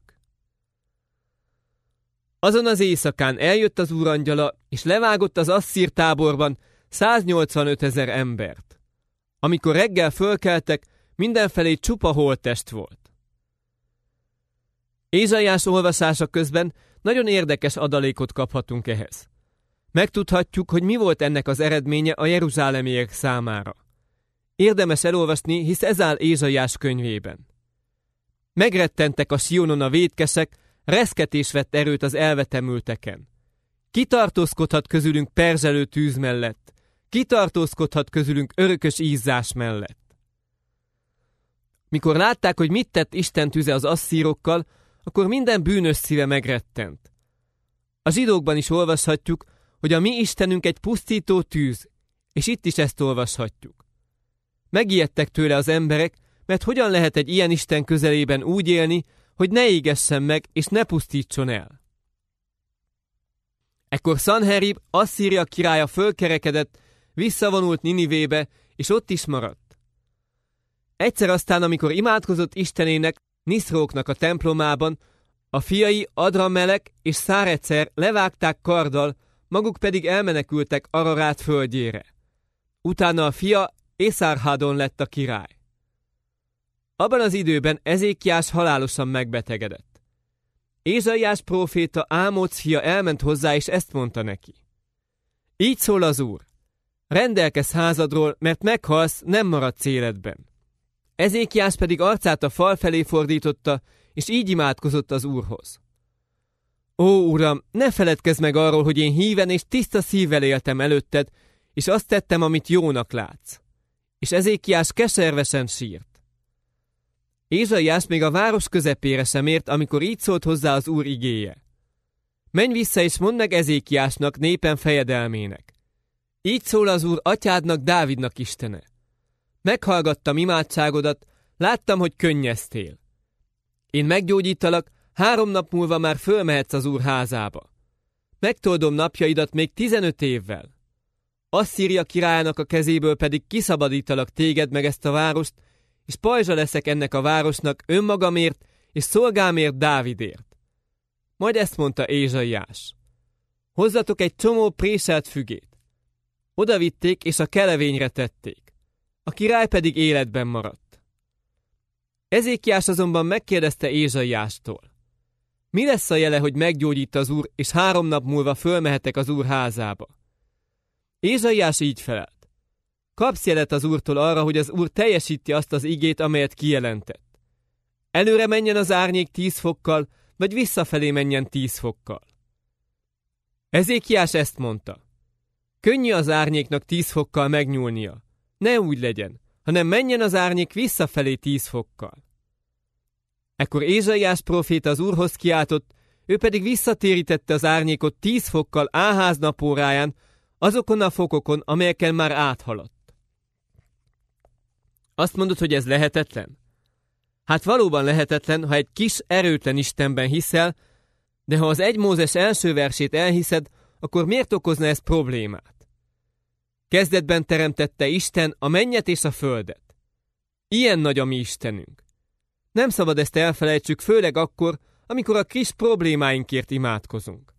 Azon az éjszakán eljött az Úr angyala, és levágott az asszír táborban 185 000 embert. Amikor reggel fölkeltek, mindenfelé csupa holttest volt. Ézsaiás olvasása közben nagyon érdekes adalékot kaphatunk ehhez. Megtudhatjuk, hogy mi volt ennek az eredménye a jeruzsálemiek számára. Érdemes elolvasni, hisz ez áll Ézsaiás könyvében. Megrettentek a Sionon a vétkesek, reszketés vett erőt az elvetemülteken. Ki tartózkodhat közülünk perzselő tűz mellett? Ki tartózkodhat közülünk örökös ízzás mellett? Mikor látták, hogy mit tett Isten tüze az asszírokkal, akkor minden bűnös szíve megrettent. A zsidókban is olvashatjuk, hogy a mi Istenünk egy pusztító tűz, és itt is ezt olvashatjuk. Megijedtek tőle az emberek, mert hogyan lehet egy ilyen Isten közelében úgy élni, hogy ne égessen meg, és ne pusztítson el. Ekkor Szanherib, Asszíria királya fölkerekedett, visszavonult Ninivébe, és ott is maradt. Egyszer aztán, amikor imádkozott Istenének, Niszróknak a templomában, a fiai Adramelek és Szárecer levágták karddal, maguk pedig elmenekültek Ararát földjére. Utána a fia Észárhádon lett a király. Abban az időben Ezékiás halálosan megbetegedett. Ézsaiás próféta, Ámóc fia elment hozzá, és ezt mondta neki. Így szól az Úr, rendelkezz házadról, mert meghalsz, nem maradsz életben. Ezékiás pedig arcát a fal felé fordította, és így imádkozott az Úrhoz. Ó, Uram, ne feledkezz meg arról, hogy én híven és tiszta szívvel éltem előtted, és azt tettem, amit jónak látsz. És Ezékiás keservesen sírt. Ézsaiás még a város közepére sem ért, amikor így szólt hozzá az Úr igéje. Menj vissza és mondd meg Ezékiásnak, népem fejedelmének. Így szól az Úr atyádnak, Dávidnak Istene. Meghallgattam imádságodat, láttam, hogy könnyeztél. Én meggyógyítalak, 3 nap múlva már fölmehetsz az Úr házába. Megtoldom napjaidat még 15 évvel. Asszíria királyának a kezéből pedig kiszabadítalak téged meg ezt a várost, és pajzsa leszek ennek a városnak önmagamért és szolgámért, Dávidért. Majd ezt mondta Ézsaiás. Hozzatok egy csomó préselt fügét. Oda vitték, és a kelevényre tették. A király pedig életben maradt. Ezékiás azonban megkérdezte Ézsaiástól. Mi lesz a jele, hogy meggyógyít az Úr, és 3 nap múlva fölmehetek az Úr házába? Ézsaiás így felelt. Kapsz jelet az Úrtól arra, hogy az Úr teljesíti azt az igét, amelyet kijelentett. Előre menjen az árnyék 10 fokkal, vagy visszafelé menjen 10 fokkal. Ezékiás ezt mondta. Könnyű az árnyéknak 10 fokkal megnyúlnia. Ne úgy legyen, hanem menjen az árnyék visszafelé 10 fokkal. Ekkor Ézsaiás próféta az Úrhoz kiáltott, ő pedig visszatérítette az árnyékot 10 fokkal Áház napóráján, azokon a fokokon, amelyeken már áthaladt. Azt mondod, hogy ez lehetetlen? Hát valóban lehetetlen, ha egy kis, erőtlen Istenben hiszel, de ha az 1 Mózes első versét elhiszed, akkor miért okozna ez problémát? Kezdetben teremtette Isten a mennyet és a földet. Ilyen nagy a mi Istenünk. Nem szabad ezt elfelejtsük, főleg akkor, amikor a kis problémáinkért imádkozunk.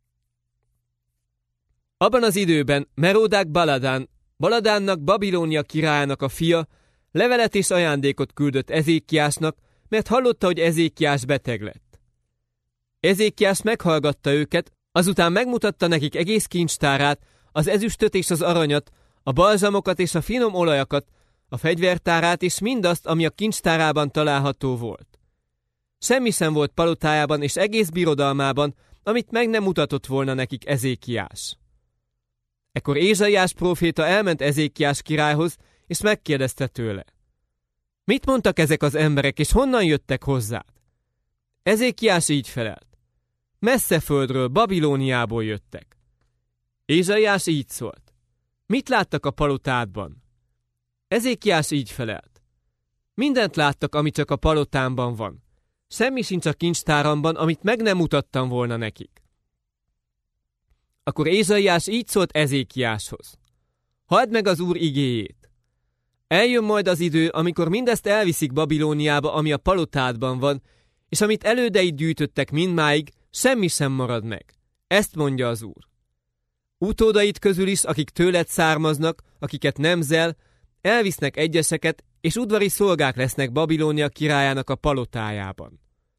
Abban az időben Merodák Baladán, Baladánnak, Babilónia királyának a fia, levelet és ajándékot küldött Ezékiásnak, mert hallotta, hogy Ezékiás beteg lett. Ezékiás meghallgatta őket, azután megmutatta nekik egész kincstárát, az ezüstöt és az aranyat, a balzsamokat és a finom olajakat, a fegyvertárát és mindazt, ami a kincstárában található volt. Semmi sem volt palotájában és egész birodalmában, amit meg nem mutatott volna nekik Ezékiás. Ekkor Ézsaiás próféta elment Ezékiás királyhoz, és megkérdezte tőle. Mit mondtak ezek az emberek, és honnan jöttek hozzád? Ezékiás így felelt. Messze földről, Babilóniából jöttek. Ézsaiás így szólt. Mit láttak a palotádban? Ezékiás így felelt. Mindent láttak, ami csak a palotámban van. Semmi sincs a kincstáramban, amit meg nem mutattam volna nekik. Akkor Ézsaiás így szólt Ezékiáshoz. Halld meg az Úr igéjét. Eljön majd az idő, amikor mindezt elviszik Babilóniába, ami a palotádban van, és amit elődeid gyűjtöttek mindmáig, semmi sem marad meg. Ezt mondja az Úr. Utódaid közül is, akik tőled származnak, akiket nemzel, elvisznek egyeseket, és udvari szolgák lesznek Babilónia királyának a palotájában.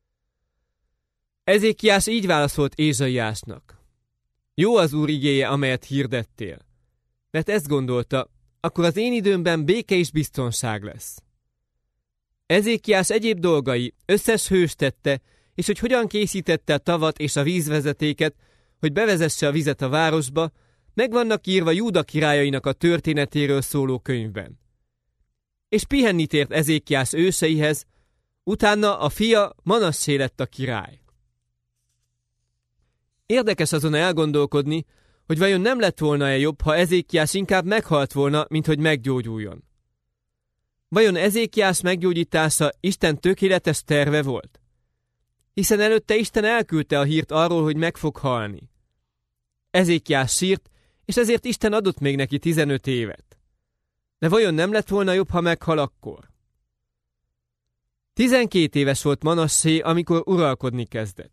Ezékiás így válaszolt Ézsaiásnak. Jó az Úr igéje, amelyet hirdettél. Mert ezt gondolta, akkor az én időmben béke és biztonság lesz. Ezékiás egyéb dolgai összes hős tette, és hogy hogyan készítette a tavat és a vízvezetéket, hogy bevezesse a vizet a városba, meg vannak írva Júda királyainak a történetéről szóló könyvben. És pihenni tért Ezékiás őseihez, utána a fia Manassé lett a király. Érdekes azon elgondolkodni, hogy vajon nem lett volna-e jobb, ha Ezékiás inkább meghalt volna, mint hogy meggyógyuljon. Vajon Ezékiás meggyógyítása Isten tökéletes terve volt? Hiszen előtte Isten elküldte a hírt arról, hogy meg fog halni. Ezékiás sírt, és ezért Isten adott még neki 15 évet. De vajon nem lett volna jobb, ha meghal akkor? 12 éves volt Manassé, amikor uralkodni kezdett.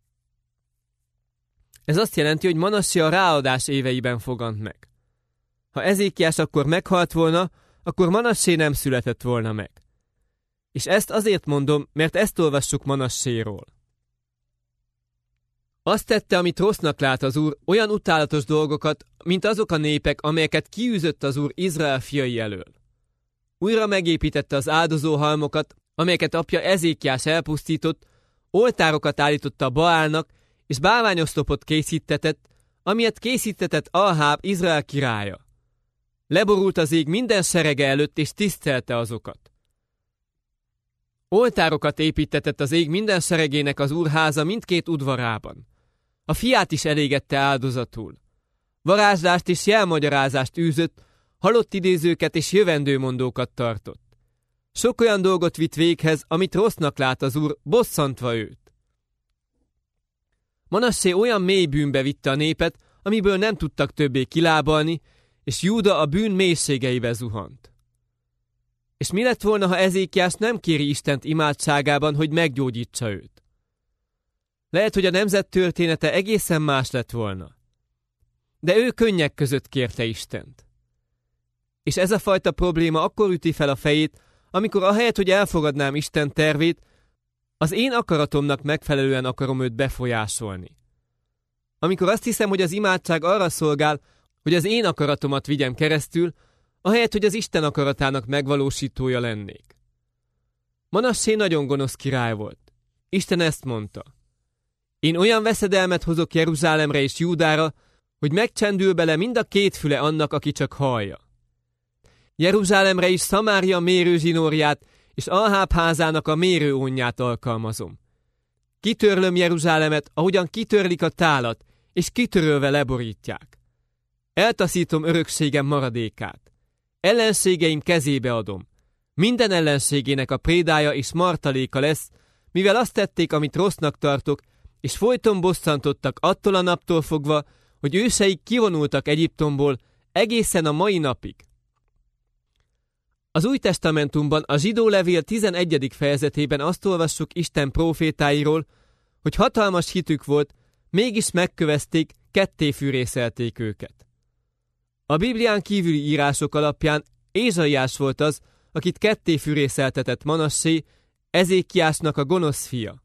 Ez azt jelenti, hogy Manassé a ráadás éveiben fogant meg. Ha Ezékiás akkor meghalt volna, akkor Manassé nem született volna meg. És ezt azért mondom, mert ezt olvassuk Manasséról. Azt tette, amit rossznak lát az Úr, olyan utálatos dolgokat, mint azok a népek, amelyeket kiűzött az Úr Izrael fiai elől. Újra megépítette az áldozóhalmokat, amelyeket apja Ezékiás elpusztított, oltárokat állította Baálnak, és bálványoszlopot készítetett, amilyet készítetett Aháb Izrael királya. Leborult az ég minden serege előtt, és tisztelte azokat. Oltárokat építetett az ég minden seregének az úrháza mindkét udvarában. A fiát is elégette áldozatul. Varázslást és jelmagyarázást űzött, halott idézőket és jövendőmondókat tartott. Sok olyan dolgot vitt véghez, amit rossznak lát az Úr, bosszantva őt. Manassé olyan mély bűnbe vitte a népet, amiből nem tudtak többé kilábalni, és Júda a bűn mélységeibe zuhant. És mi lett volna, ha Ezékiás nem kéri Istent imádságában, hogy meggyógyítsa őt? Lehet, hogy a nemzet története egészen más lett volna. De ő könnyek között kérte Istent. És ez a fajta probléma akkor üti fel a fejét, amikor ahelyett, hogy elfogadnám Isten tervét, az én akaratomnak megfelelően akarom őt befolyásolni. Amikor azt hiszem, hogy az imádság arra szolgál, hogy az én akaratomat vigyem keresztül, ahelyett, hogy az Isten akaratának megvalósítója lennék. Manassé nagyon gonosz király volt. Isten ezt mondta. Én olyan veszedelmet hozok Jeruzsálemre és Júdára, hogy megcsendül bele mind a két füle annak, aki csak hallja. Jeruzsálemre is Szamária mérőzsinórját és Aháb házának a mérőónját alkalmazom. Kitörlöm Jeruzsálemet, ahogyan kitörlik a tálat, és kitörölve leborítják. Eltaszítom örökségem maradékát. Ellenségeim kezébe adom. Minden ellenségének a prédája és martaléka lesz, mivel azt tették, amit rossznak tartok, és folyton bosszantottak attól a naptól fogva, hogy őseik kivonultak Egyiptomból egészen a mai napig. Az Új Testamentumban a Zsidó levél 11. fejezetében azt olvassuk Isten prófétáiról, hogy hatalmas hitük volt, mégis megkövezték, kettéfűrészelték őket. A Biblián kívüli írások alapján Ézsaiás volt az, akit kettéfűrészeltetett Manassé, Ezékiásnak a gonosz fia.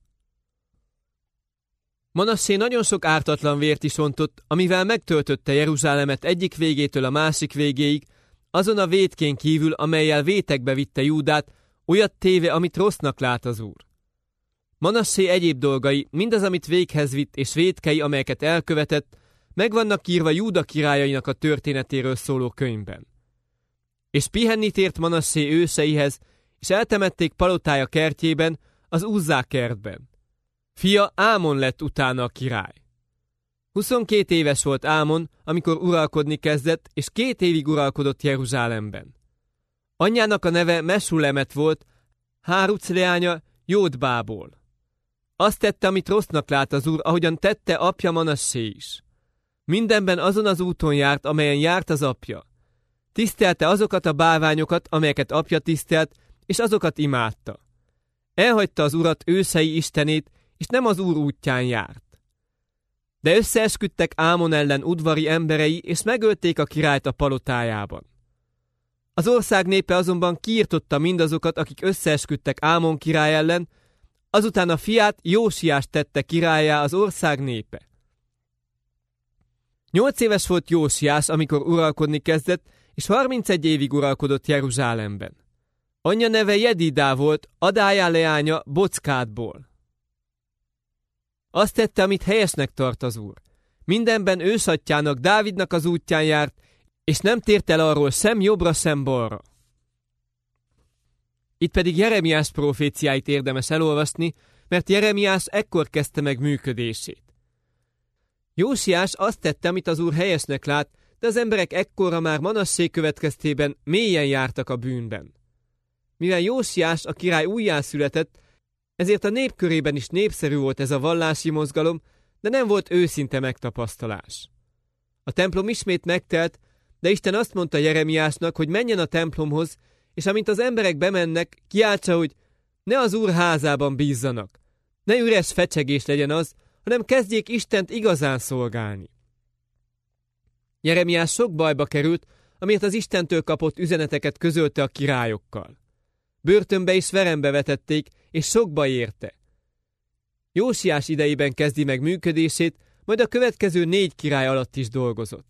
Manassé nagyon sok ártatlan vért is ontott, amivel megtöltötte Jeruzsálemet egyik végétől a másik végéig, azon a vétkén kívül, amellyel vétekbe vitte Júdát, olyat téve, amit rossznak lát az Úr. Manassé egyéb dolgai, mindaz, amit véghez vitt, és vétkei, amelyeket elkövetett, meg vannak írva Júda királyainak a történetéről szóló könyvben. És pihenni tért Manassé őseihez, és eltemették palotája kertjében, az Uzzá kertben. Fia Ámon lett utána a király. 22 éves volt Ámon, amikor uralkodni kezdett, és 2 évig uralkodott Jeruzsálemben. Anyjának a neve Mesulemet volt, Háruc leánya Jódbából. Azt tette, amit rossznak lát az Úr, ahogyan tette apja Manassé is. Mindenben azon az úton járt, amelyen járt az apja. Tisztelte azokat a bálványokat, amelyeket apja tisztelt, és azokat imádta. Elhagyta az Urat, ősei istenét, és nem az Úr útján járt. De összeesküdtek Ámon ellen udvari emberei, és megölték a királyt a palotájában. Az ország népe azonban kiirtotta mindazokat, akik összeesküdtek Ámon király ellen, azután a fiát, Jósiást tette királlyá az ország népe. 8 éves volt Jósiás, amikor uralkodni kezdett, és 31 évig uralkodott Jeruzsálemben. Anyja neve Jedidá volt, Adájá leánya Bockátból. Azt tette, amit helyesnek tart az Úr. Mindenben ősatyjának, Dávidnak az útján járt, és nem tért el arról sem jobbra, sem balra. Itt pedig Jeremiás proféciáit érdemes elolvasni, mert Jeremiás ekkor kezdte meg működését. Jósiás azt tette, amit az Úr helyesnek lát, de az emberek ekkorra már Manassé következtében mélyen jártak a bűnben. Mivel Jósiás a király újjászületett, ezért a nép körében is népszerű volt ez a vallási mozgalom, de nem volt őszinte megtapasztalás. A templom ismét megtelt, de Isten azt mondta Jeremiásnak, hogy menjen a templomhoz, és amint az emberek bemennek, kiáltsa, hogy ne az Úr házában bízzanak, ne üres fecsegés legyen az, hanem kezdjék Istent igazán szolgálni. Jeremiás sok bajba került, amiért az Istentől kapott üzeneteket közölte a királyokkal. börtönbe és verembe vetették, és sokba érte. Jósiás idejében kezdi meg működését, majd a következő 4 király alatt is dolgozott.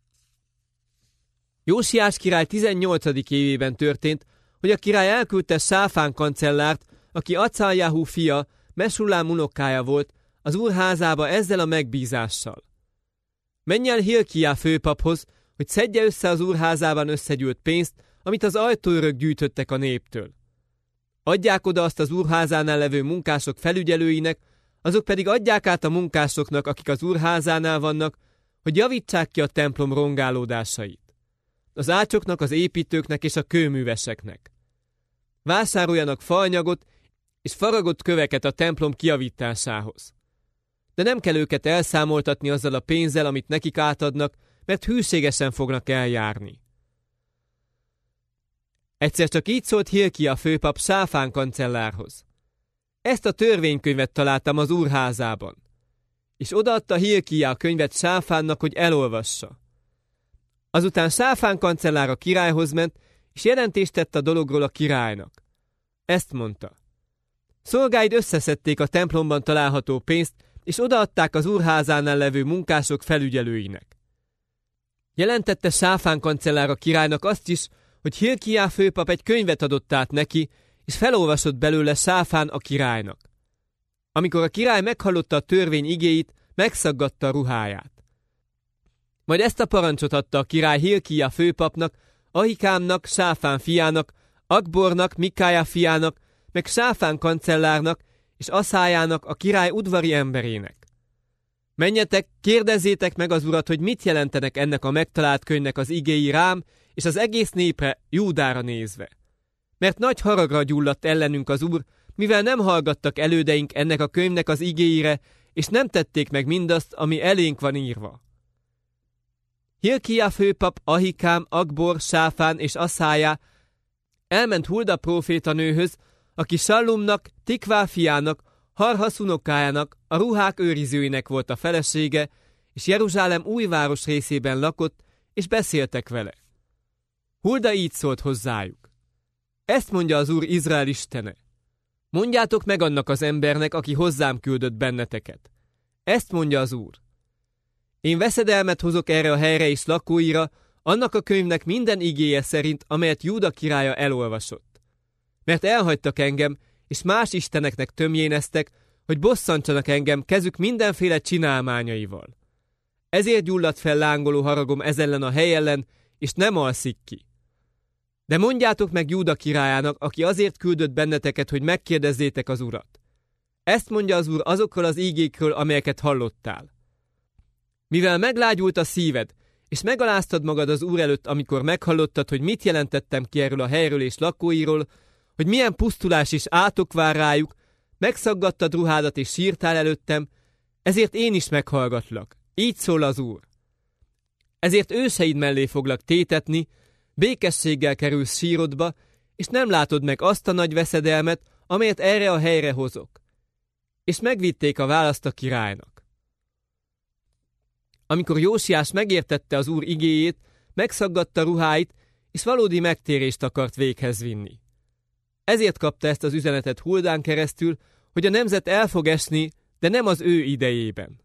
Jósiás király 18. évében történt, hogy a király elküldte Sáfán kancellárt, aki Acaljáhu fia, Mesullám unokája volt, az úr házába ezzel a megbízással. Menj el Hilkiá főpaphoz, hogy szedje össze az úr házában összegyűlt pénzt, amit az ajtóőrök gyűjtöttek a néptől. Adják oda azt az úrházánál levő munkások felügyelőinek, azok pedig adják át a munkásoknak, akik az úrházánál vannak, hogy javítsák ki a templom rongálódásait. Az ácsoknak, az építőknek és a kőműveseknek. Vásároljanak faanyagot és faragott köveket a templom kijavításához. De nem kell őket elszámoltatni azzal a pénzzel, amit nekik átadnak, mert hűségesen fognak eljárni. Egyszer csak így szólt Hilkia főpap Sáfán kancellárhoz. Ezt a törvénykönyvet találtam az úrházában. És odaadta Hilkia a könyvet Sáfánnak, hogy elolvassa. Azután Sáfán kancellár a királyhoz ment, és jelentést tett a dologról a királynak. Ezt mondta. Szolgáid összeszedték a templomban található pénzt, és odaadták az úrházánál levő munkások felügyelőinek. Jelentette Sáfán kancellár a királynak azt is, hogy Hilkiá főpap egy könyvet adott át neki, és felolvasott belőle Sáfán a királynak. Amikor a király meghallotta a törvény igéit, megszaggatta a ruháját. Majd ezt a parancsot adta a király Hilkiá főpapnak, Ahikámnak, Sáfán fiának, Akbornak, Mikája fiának, meg Sáfán kancellárnak, és Aszájának, a király udvari emberének. Menjetek, kérdezzétek meg az urat, hogy mit jelentenek ennek a megtalált könyvnek az igéi rám, és az egész népre, Júdára nézve. Mert nagy haragra gyulladt ellenünk az úr, mivel nem hallgattak elődeink ennek a könyvnek az igéire, és nem tették meg mindazt, ami elénk van írva. Hilkiá főpap, Ahikám, Akbor, Sáfán és Aszájá elment Hulda prófétanőhöz, aki Sallumnak, Tikvá fiának, Harhasz unokájának, a ruhák őrizőinek volt a felesége, és Jeruzsálem új város részében lakott, és beszéltek vele. Hulda így szólt hozzájuk. Ezt mondja az Úr Izrael istene. Mondjátok meg annak az embernek, aki hozzám küldött benneteket. Ezt mondja az Úr. Én veszedelmet hozok erre a helyre és lakóira, annak a könyvnek minden igéje szerint, amelyet Júda királya elolvasott. Mert elhagytak engem, és más isteneknek tömjéneztek, hogy bosszantsanak engem kezük mindenféle csinálmányaival. Ezért gyulladt fel lángoló haragom ez ellen a hely ellen, és nem alszik ki. De mondjátok meg Júda királyának, aki azért küldött benneteket, hogy megkérdezzétek az Urat. Ezt mondja az Úr azokról az ígékről, amelyeket hallottál. Mivel meglágyult a szíved, és megaláztad magad az Úr előtt, amikor meghallottad, hogy mit jelentettem ki erről a helyről és lakóiról, hogy milyen pusztulás is átok vár rájuk, megszaggattad ruhádat és sírtál előttem, ezért én is meghallgatlak. Így szól az Úr. Ezért őseid mellé foglak tétetni, békességgel kerülsz sírodba, és nem látod meg azt a nagy veszedelmet, amelyet erre a helyre hozok. És megvitték a választ a királynak. Amikor Jósiás megértette az Úr igéjét, megszaggatta ruháit, és valódi megtérést akart véghez vinni. Ezért kapta ezt az üzenetet Huldán keresztül, hogy a nemzet el fog esni, de nem az ő idejében.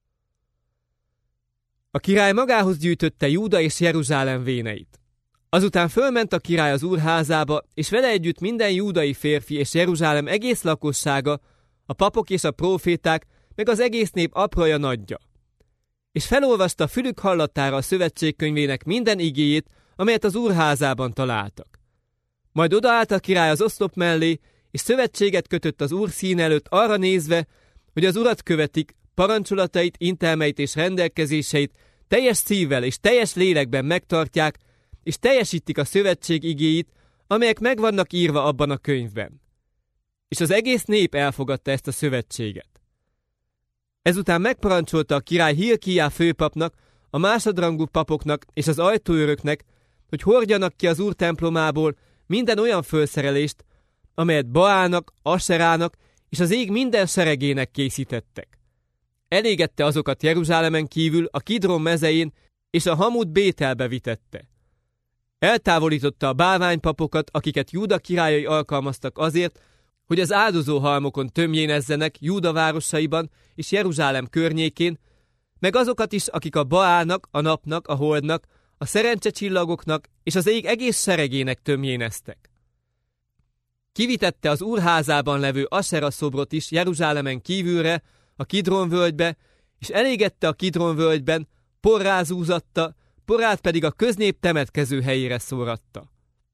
A király magához gyűjtötte Júda és Jeruzsálem véneit. Azután fölment a király az úrházába, és vele együtt minden júdai férfi és Jeruzsálem egész lakossága, a papok és a próféták, meg az egész nép apraja nagyja. És felolvasta fülük hallatára a szövetségkönyvének minden igéjét, amelyet az úrházában találtak. Majd odaállt a király az oszlop mellé, és szövetséget kötött az úr szín előtt arra nézve, hogy az urat követik, parancsolatait, intelmeit és rendelkezéseit teljes szívvel és teljes lélekben megtartják, és teljesítik a szövetség igéit, amelyek meg vannak írva abban a könyvben. És az egész nép elfogadta ezt a szövetséget. Ezután megparancsolta a király Hilkiá főpapnak, a másodrangú papoknak és az ajtóőröknek, hogy hordjanak ki az úr templomából minden olyan fölszerelést, amelyet Baálnak, Aserának és az ég minden seregének készítettek. Elégette azokat Jeruzsálemen kívül a Kidron mezején és a Hamut Bételbe vitette. Eltávolította a bálványpapokat, akiket Júda királyai alkalmaztak azért, hogy az áldozóhalmokon tömjénezzenek Júda városaiban és Jeruzsálem környékén, meg azokat is, akik a Baálnak, a napnak, a holdnak, a szerencsecsillagoknak és az ég egész seregének tömjéneztek. Kivitette az úrházában levő Asera szobrot is Jeruzsálemen kívülre, a Kidron völgybe, és elégette a Kidron völgyben, porrá zúzatta, porát pedig a köznép temetkező helyére szóratta.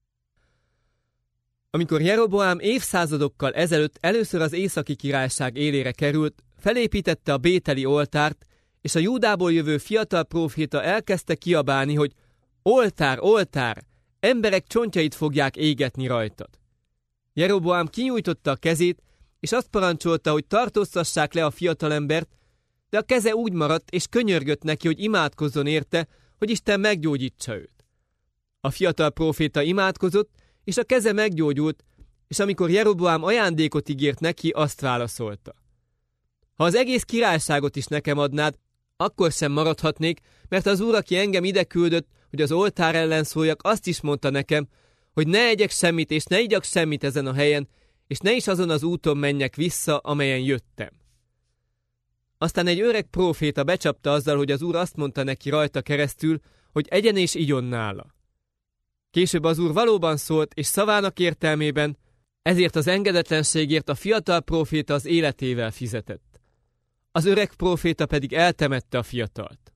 Amikor Jeroboám évszázadokkal ezelőtt először az északi királyság élére került, felépítette a bételi oltárt, és a Júdából jövő fiatal próféta elkezdte kiabálni, hogy oltár, oltár, emberek csontjait fogják égetni rajtad. Jeroboám kinyújtotta a kezét, és azt parancsolta, hogy tartóztassák le a fiatalembert, de a keze úgy maradt, és könyörgött neki, hogy imádkozzon érte, hogy Isten meggyógyítsa őt. A fiatal próféta imádkozott, és a keze meggyógyult, és amikor Jeroboám ajándékot ígért neki, azt válaszolta. Ha az egész királyságot is nekem adnád, akkor sem maradhatnék, mert az úr, aki engem ide küldött, hogy az oltár ellen szóljak, azt is mondta nekem, hogy ne egyek semmit, és ne igyak semmit ezen a helyen, és ne is azon az úton menjek vissza, amelyen jöttem. Aztán egy öreg próféta becsapta azzal, hogy az úr azt mondta neki rajta keresztül, hogy egyen és igyon nála. Később az úr valóban szólt, és szavának értelmében, ezért az engedetlenségért a fiatal próféta az életével fizetett. Az öreg próféta pedig eltemette a fiatalt.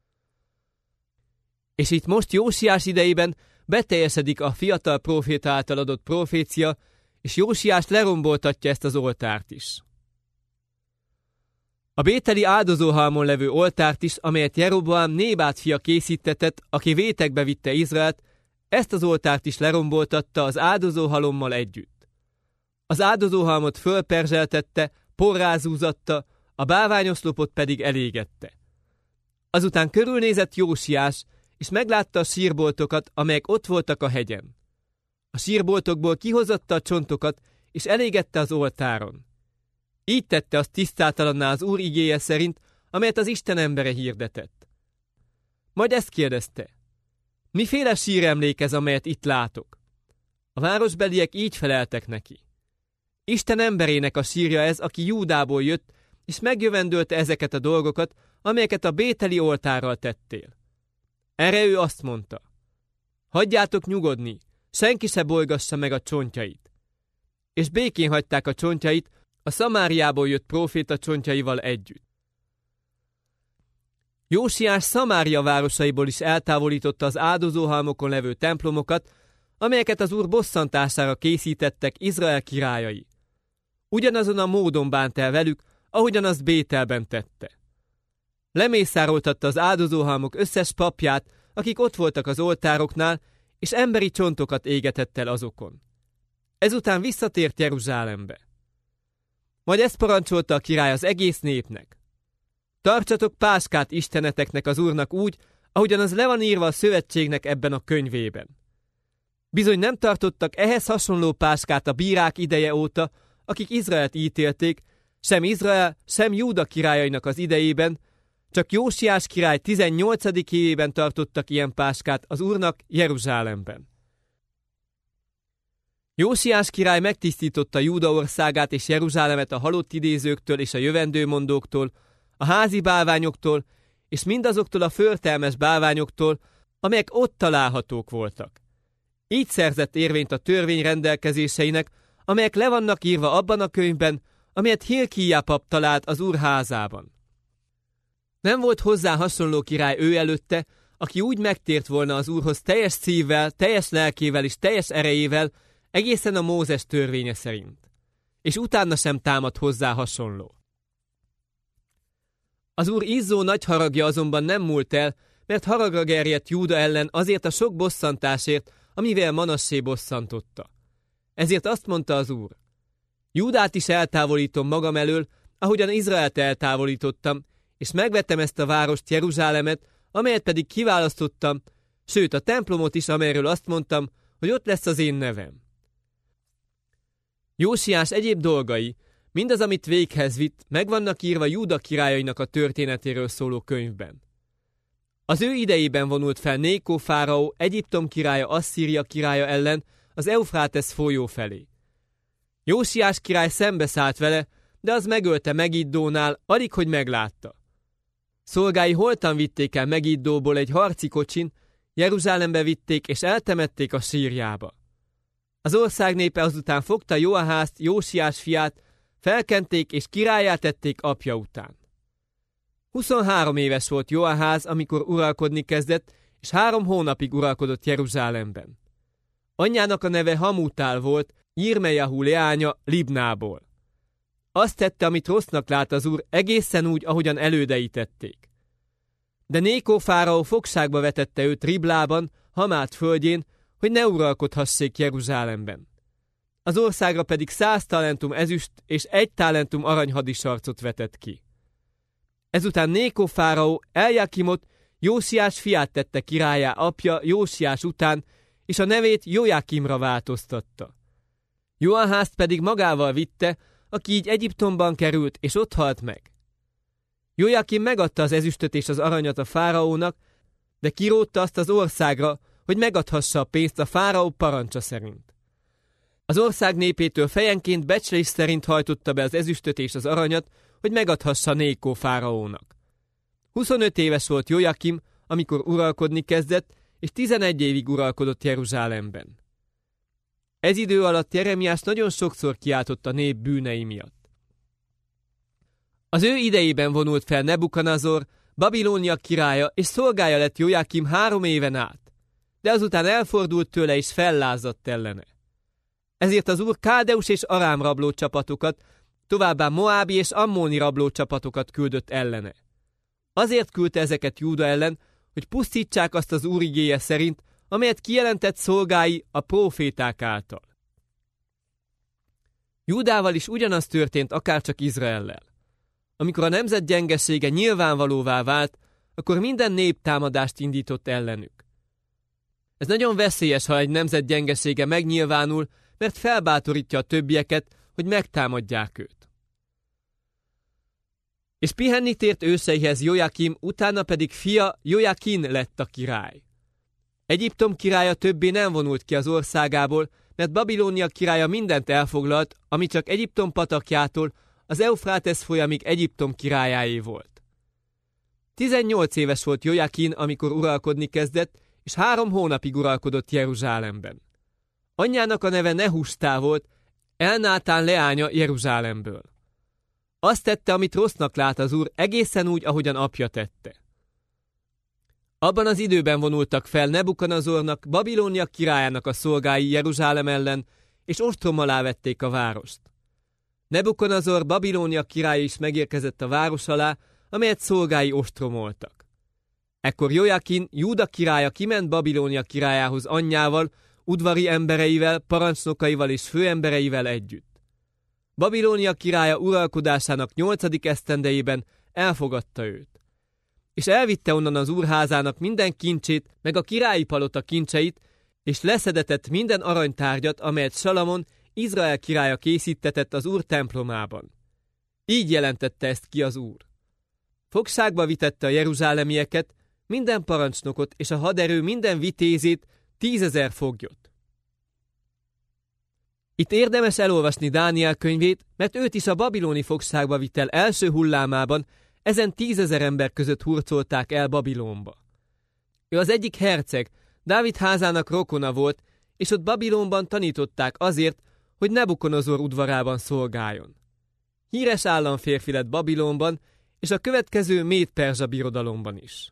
És itt most Jósiás idejében beteljesedik a fiatal próféta által adott profécia, és Jósiás leromboltatja ezt az oltárt is. A bételi áldozóhalmon levő oltárt is, amelyet Jeroboám Nébát fia készítetett, aki vétekbe vitte Izraelt, ezt az oltárt is leromboltatta az áldozóhalommal együtt. Az áldozóhalmot fölperzseltette, porrázúzatta, a bálványoszlopot pedig elégette. Azután körülnézett Jósiás, és meglátta a sírboltokat, amelyek ott voltak a hegyen. A sírboltokból kihozatta a csontokat, és elégette az oltáron. Így tette azt tisztátalanná az Úr igéje szerint, amelyet az Isten embere hirdetett. Majd ezt kérdezte: miféle síremlék ez, amelyet itt látok? A városbeliek így feleltek neki: Isten emberének a sírja ez, aki Júdából jött, és megjövendölte ezeket a dolgokat, amelyeket a bételi oltárral tettél. Erre ő azt mondta: hagyjátok nyugodni, senki se bolygassa meg a csontjait. És békén hagyták a csontjait, a Szamáriából jött próféta csontjaival együtt. Jósiás Szamária városaiból is eltávolította az áldozóhalmokon levő templomokat, amelyeket az Úr bosszantására készítettek Izrael királyai. Ugyanazon a módon bánt el velük, ahogyan azt Bételben tette. Lemészároltatta az áldozóhalmok összes papját, akik ott voltak az oltároknál, és emberi csontokat égetett el azokon. Ezután visszatért Jeruzsálembe. Majd ezt parancsolta a király az egész népnek: tartsatok páskát isteneteknek az Úrnak úgy, ahogyan az le van írva a szövetségnek ebben a könyvében. Bizony nem tartottak ehhez hasonló páskát a bírák ideje óta, akik Izraelt ítélték, sem Izrael, sem Júda királyainak az idejében, csak Jósiás király 18. évében tartottak ilyen páskát az Úrnak Jeruzsálemben. Jósiás király megtisztította Júda országát és Jeruzsálemet a halott idézőktől és a jövendőmondóktól, a házi bálványoktól, és mindazoktól a förtelmes bálványoktól, amelyek ott találhatók voltak. Így szerzett érvényt a törvény rendelkezéseinek, amelyek le vannak írva abban a könyvben, amelyet Hilkíja pap talált az Úr házában. Nem volt hozzá hasonló király ő előtte, aki úgy megtért volna az Úrhoz teljes szívvel, teljes lelkével és teljes erejével, egészen a Mózes törvénye szerint. És utána sem támad hozzá hasonló. Az Úr izzó nagy haragja azonban nem múlt el, mert haragra gerjedt Júda ellen azért a sok bosszantásért, amivel Manassé bosszantotta. Ezért azt mondta az Úr: Júdát is eltávolítom magam elől, ahogyan Izraelt eltávolítottam, és megvettem ezt a várost, Jeruzsálemet, amelyet pedig kiválasztottam, sőt a templomot is, amelyről azt mondtam, hogy ott lesz az én nevem. Jósiás egyéb dolgai, mindaz, amit véghez vitt, meg vannak írva Júda királyainak a történetéről szóló könyvben. Az ő idejében vonult fel Nékó fáraó, Egyiptom királya, Asszíria királya ellen az Eufrátesz folyó felé. Jósiás király szembeszállt vele, de az megölte Megiddónál, alig, hogy meglátta. Szolgái holtan vitték el Megiddóból egy harci kocsin, Jeruzsálembe vitték és eltemették a sírjába. Az ország népe azután fogta Joaházt, Jósiás fiát, felkenték és királlyá tették apja után. 23 éves volt Joaház, amikor uralkodni kezdett, és 3 hónapig uralkodott Jeruzsálemben. Anyjának a neve Hamutál volt, Jirmejahu leánya Libnából. Azt tette, amit rossznak lát az Úr, egészen úgy, ahogyan elődei tették. De Nékó fáraó fogságba vetette őt Riblában, Hamát földjén, hogy ne uralkodhassék Jeruzsálemben. Az országra pedig 100 talentum ezüst és 1 talentum arany hadisarcot vetett ki. Ezután Nékó fáraó Eljakimot, Jósiás fiát tette királlyá apja Jósiás után, és a nevét Jojakimra változtatta. Joaházt pedig magával vitte, aki így Egyiptomban került, és ott halt meg. Jojakim megadta az ezüstöt és az aranyat a fáraónak, de kirótta azt az országra, hogy megadhassa a pénzt a fáraó parancsa szerint. Az ország népétől fejenként becslés szerint hajtotta be az ezüstöt és az aranyat, hogy megadhassa Nékó fáraónak. 25 éves volt Jojakim, amikor uralkodni kezdett, és 11 évig uralkodott Jeruzsálemben. Ez idő alatt Jeremiás nagyon sokszor kiáltott a nép bűnei miatt. Az ő idejében vonult fel Nebukadnezar, Babilónia királya, és szolgája lett Jojakim 3 éven át, de azután elfordult tőle és fellázadt ellene. Ezért az Úr káldeus és arám rablócsapatokat, továbbá moábi és ammóni rablócsapatokat küldött ellene. Azért küldte ezeket Júda ellen, hogy pusztítsák azt az Úr igéje szerint, amelyet kijelentett szolgái a próféták által. Júdával is ugyanaz történt, akárcsak Izraellel. Amikor a nemzet gyengesége nyilvánvalóvá vált, akkor minden nép támadást indított ellenük. Ez nagyon veszélyes, ha egy nemzet gyengesége megnyilvánul, mert felbátorítja a többieket, hogy megtámadják őt. És pihenni tért őseihez Jojakim, utána pedig fia Jojakin lett a király. Egyiptom királya többé nem vonult ki az országából, mert Babilónia királya mindent elfoglalt, ami csak Egyiptom patakjától az Eufrátesz folyamig Egyiptom királyáé volt. 18 éves volt Jojakin, amikor uralkodni kezdett, és 3 hónapig uralkodott Jeruzsálemben. Anyjának a neve Nehuštá volt, Elnátán leánya Jeruzsálemből. Azt tette, amit rossznak lát az Úr, egészen úgy, ahogyan apja tette. Abban az időben vonultak fel Nebukadnezarnak, Babilónia királyának a szolgái Jeruzsálem ellen, és ostrom alá vették a várost. Nebukadnezar, Babilónia király is megérkezett a város alá, amelyet szolgái ostromoltak. Ekkor Jojakin, Júda királya kiment Babilónia királyához anyjával, udvari embereivel, parancsnokaival és főembereivel együtt. Babilónia királya uralkodásának 8. esztendejében elfogadta őt. És elvitte onnan az úrházának minden kincsét, meg a királyi palota kincseit, és leszedetett minden aranytárgyat, amelyet Salamon, Izrael királya készítetett az Úr templomában. Így jelentette ezt ki az Úr. Fogságba vitette a jeruzsálemieket, minden parancsnokot és a haderő minden vitézét, 10 000 foglyot. Itt érdemes elolvasni Dániel könyvét, mert őt is a babiloni fogságba vitel első hullámában ezen 10 000 ember között hurcolták el Babilonba. Ő az egyik herceg, Dávid házának rokona volt, és ott Babilonban tanították azért, hogy Nebukadnezar udvarában szolgáljon. Híres államférfi lett Babilonban, és a következő Méd-Perzsa birodalomban is.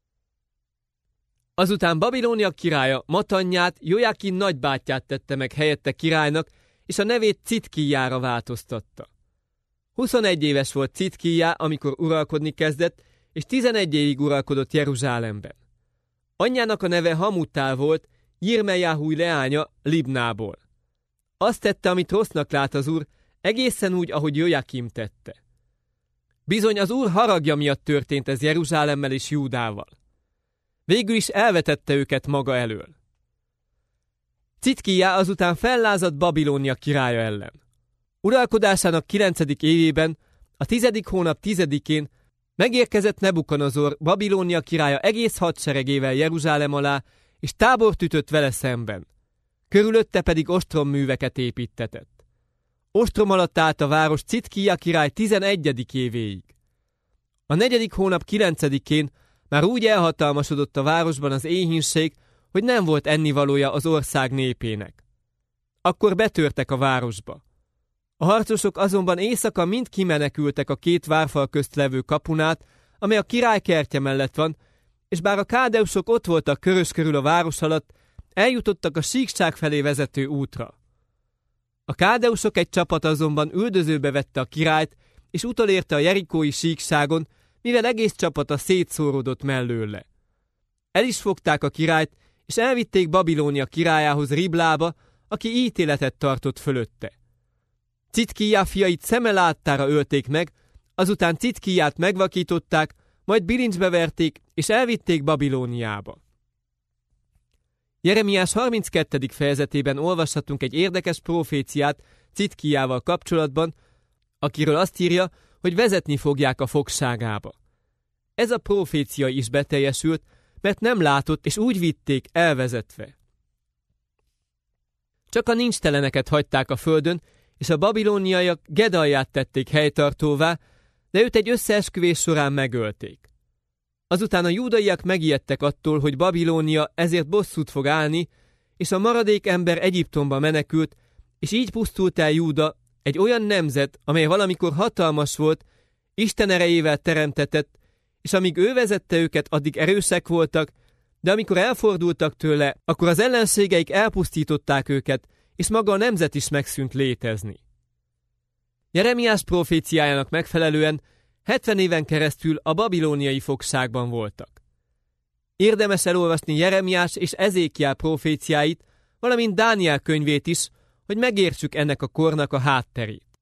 Azután Babilónia királya Matanyját, Jojakin nagybátyját tette meg helyette királynak, és a nevét Citkíjára változtatta. 21 éves volt Citkíjá, amikor uralkodni kezdett, és 11 évig uralkodott Jeruzsálemben. Anyjának a neve Hamutál volt, Jirmejahu leánya Libnából. Azt tette, amit rossznak lát az Úr, egészen úgy, ahogy Jojakim tette. Bizony az Úr haragja miatt történt ez Jeruzsálemmel és Júdával. Végül is elvetette őket maga elől. Citkíjá azután fellázadt Babilónia királya ellen. Uralkodásának 9. évében, a 10. hónap 10-én Megérkezett Nebukadnezar, Babilónia királya egész hadseregével Jeruzsálem alá, és tábort ütött vele szemben. Körülötte pedig ostromműveket építtetett. Ostrom alatt állt a város Citkija király 11. évéig. A 4. hónap 9-én már úgy elhatalmasodott a városban az éhínség, hogy nem volt ennivalója az ország népének. Akkor betörtek a városba. A harcosok azonban éjszaka mind kimenekültek a két várfal közt levő kapunát, amely a király kertje mellett van, és bár a káldeusok ott voltak körös körül a város alatt, eljutottak a síkság felé vezető útra. A káldeusok egy csapat azonban üldözőbe vette a királyt, és utolérte a jerikói síkságon, mivel egész csapata szétszóródott mellőle. El is fogták a királyt, és elvitték Babilónia királyához Riblába, aki ítéletet tartott fölötte. Citkija fiait szeme láttára ölték meg, azután Citkiját megvakították, majd bilincsbe verték, és elvitték Babilóniába. Jeremiás 32. fejezetében olvashatunk egy érdekes proféciát Citkijával kapcsolatban, akiről azt írja, hogy vezetni fogják a fogságába. Ez a profécia is beteljesült, mert nem látott, és úgy vitték elvezetve. Csak a nincsteleneket hagyták a földön, és a babilóniaiak Gedalját tették helytartóvá, de őt egy összeesküvés során megölték. Azután a júdaiak megijedtek attól, hogy Babilónia ezért bosszút fog állni, és a maradék ember Egyiptomba menekült, és így pusztult el Júda, egy olyan nemzet, amely valamikor hatalmas volt, Isten erejével teremtetett, és amíg ő vezette őket, addig erősek voltak, de amikor elfordultak tőle, akkor az ellenségeik elpusztították őket, és maga a nemzet is megszűnt létezni. Jeremiás proféciájának megfelelően 70 éven keresztül a babilóniai fogságban voltak. Érdemes elolvasni Jeremiás és Ezékiel proféciáit, valamint Dániel könyvét is, hogy megértsük ennek a kornak a hátterét.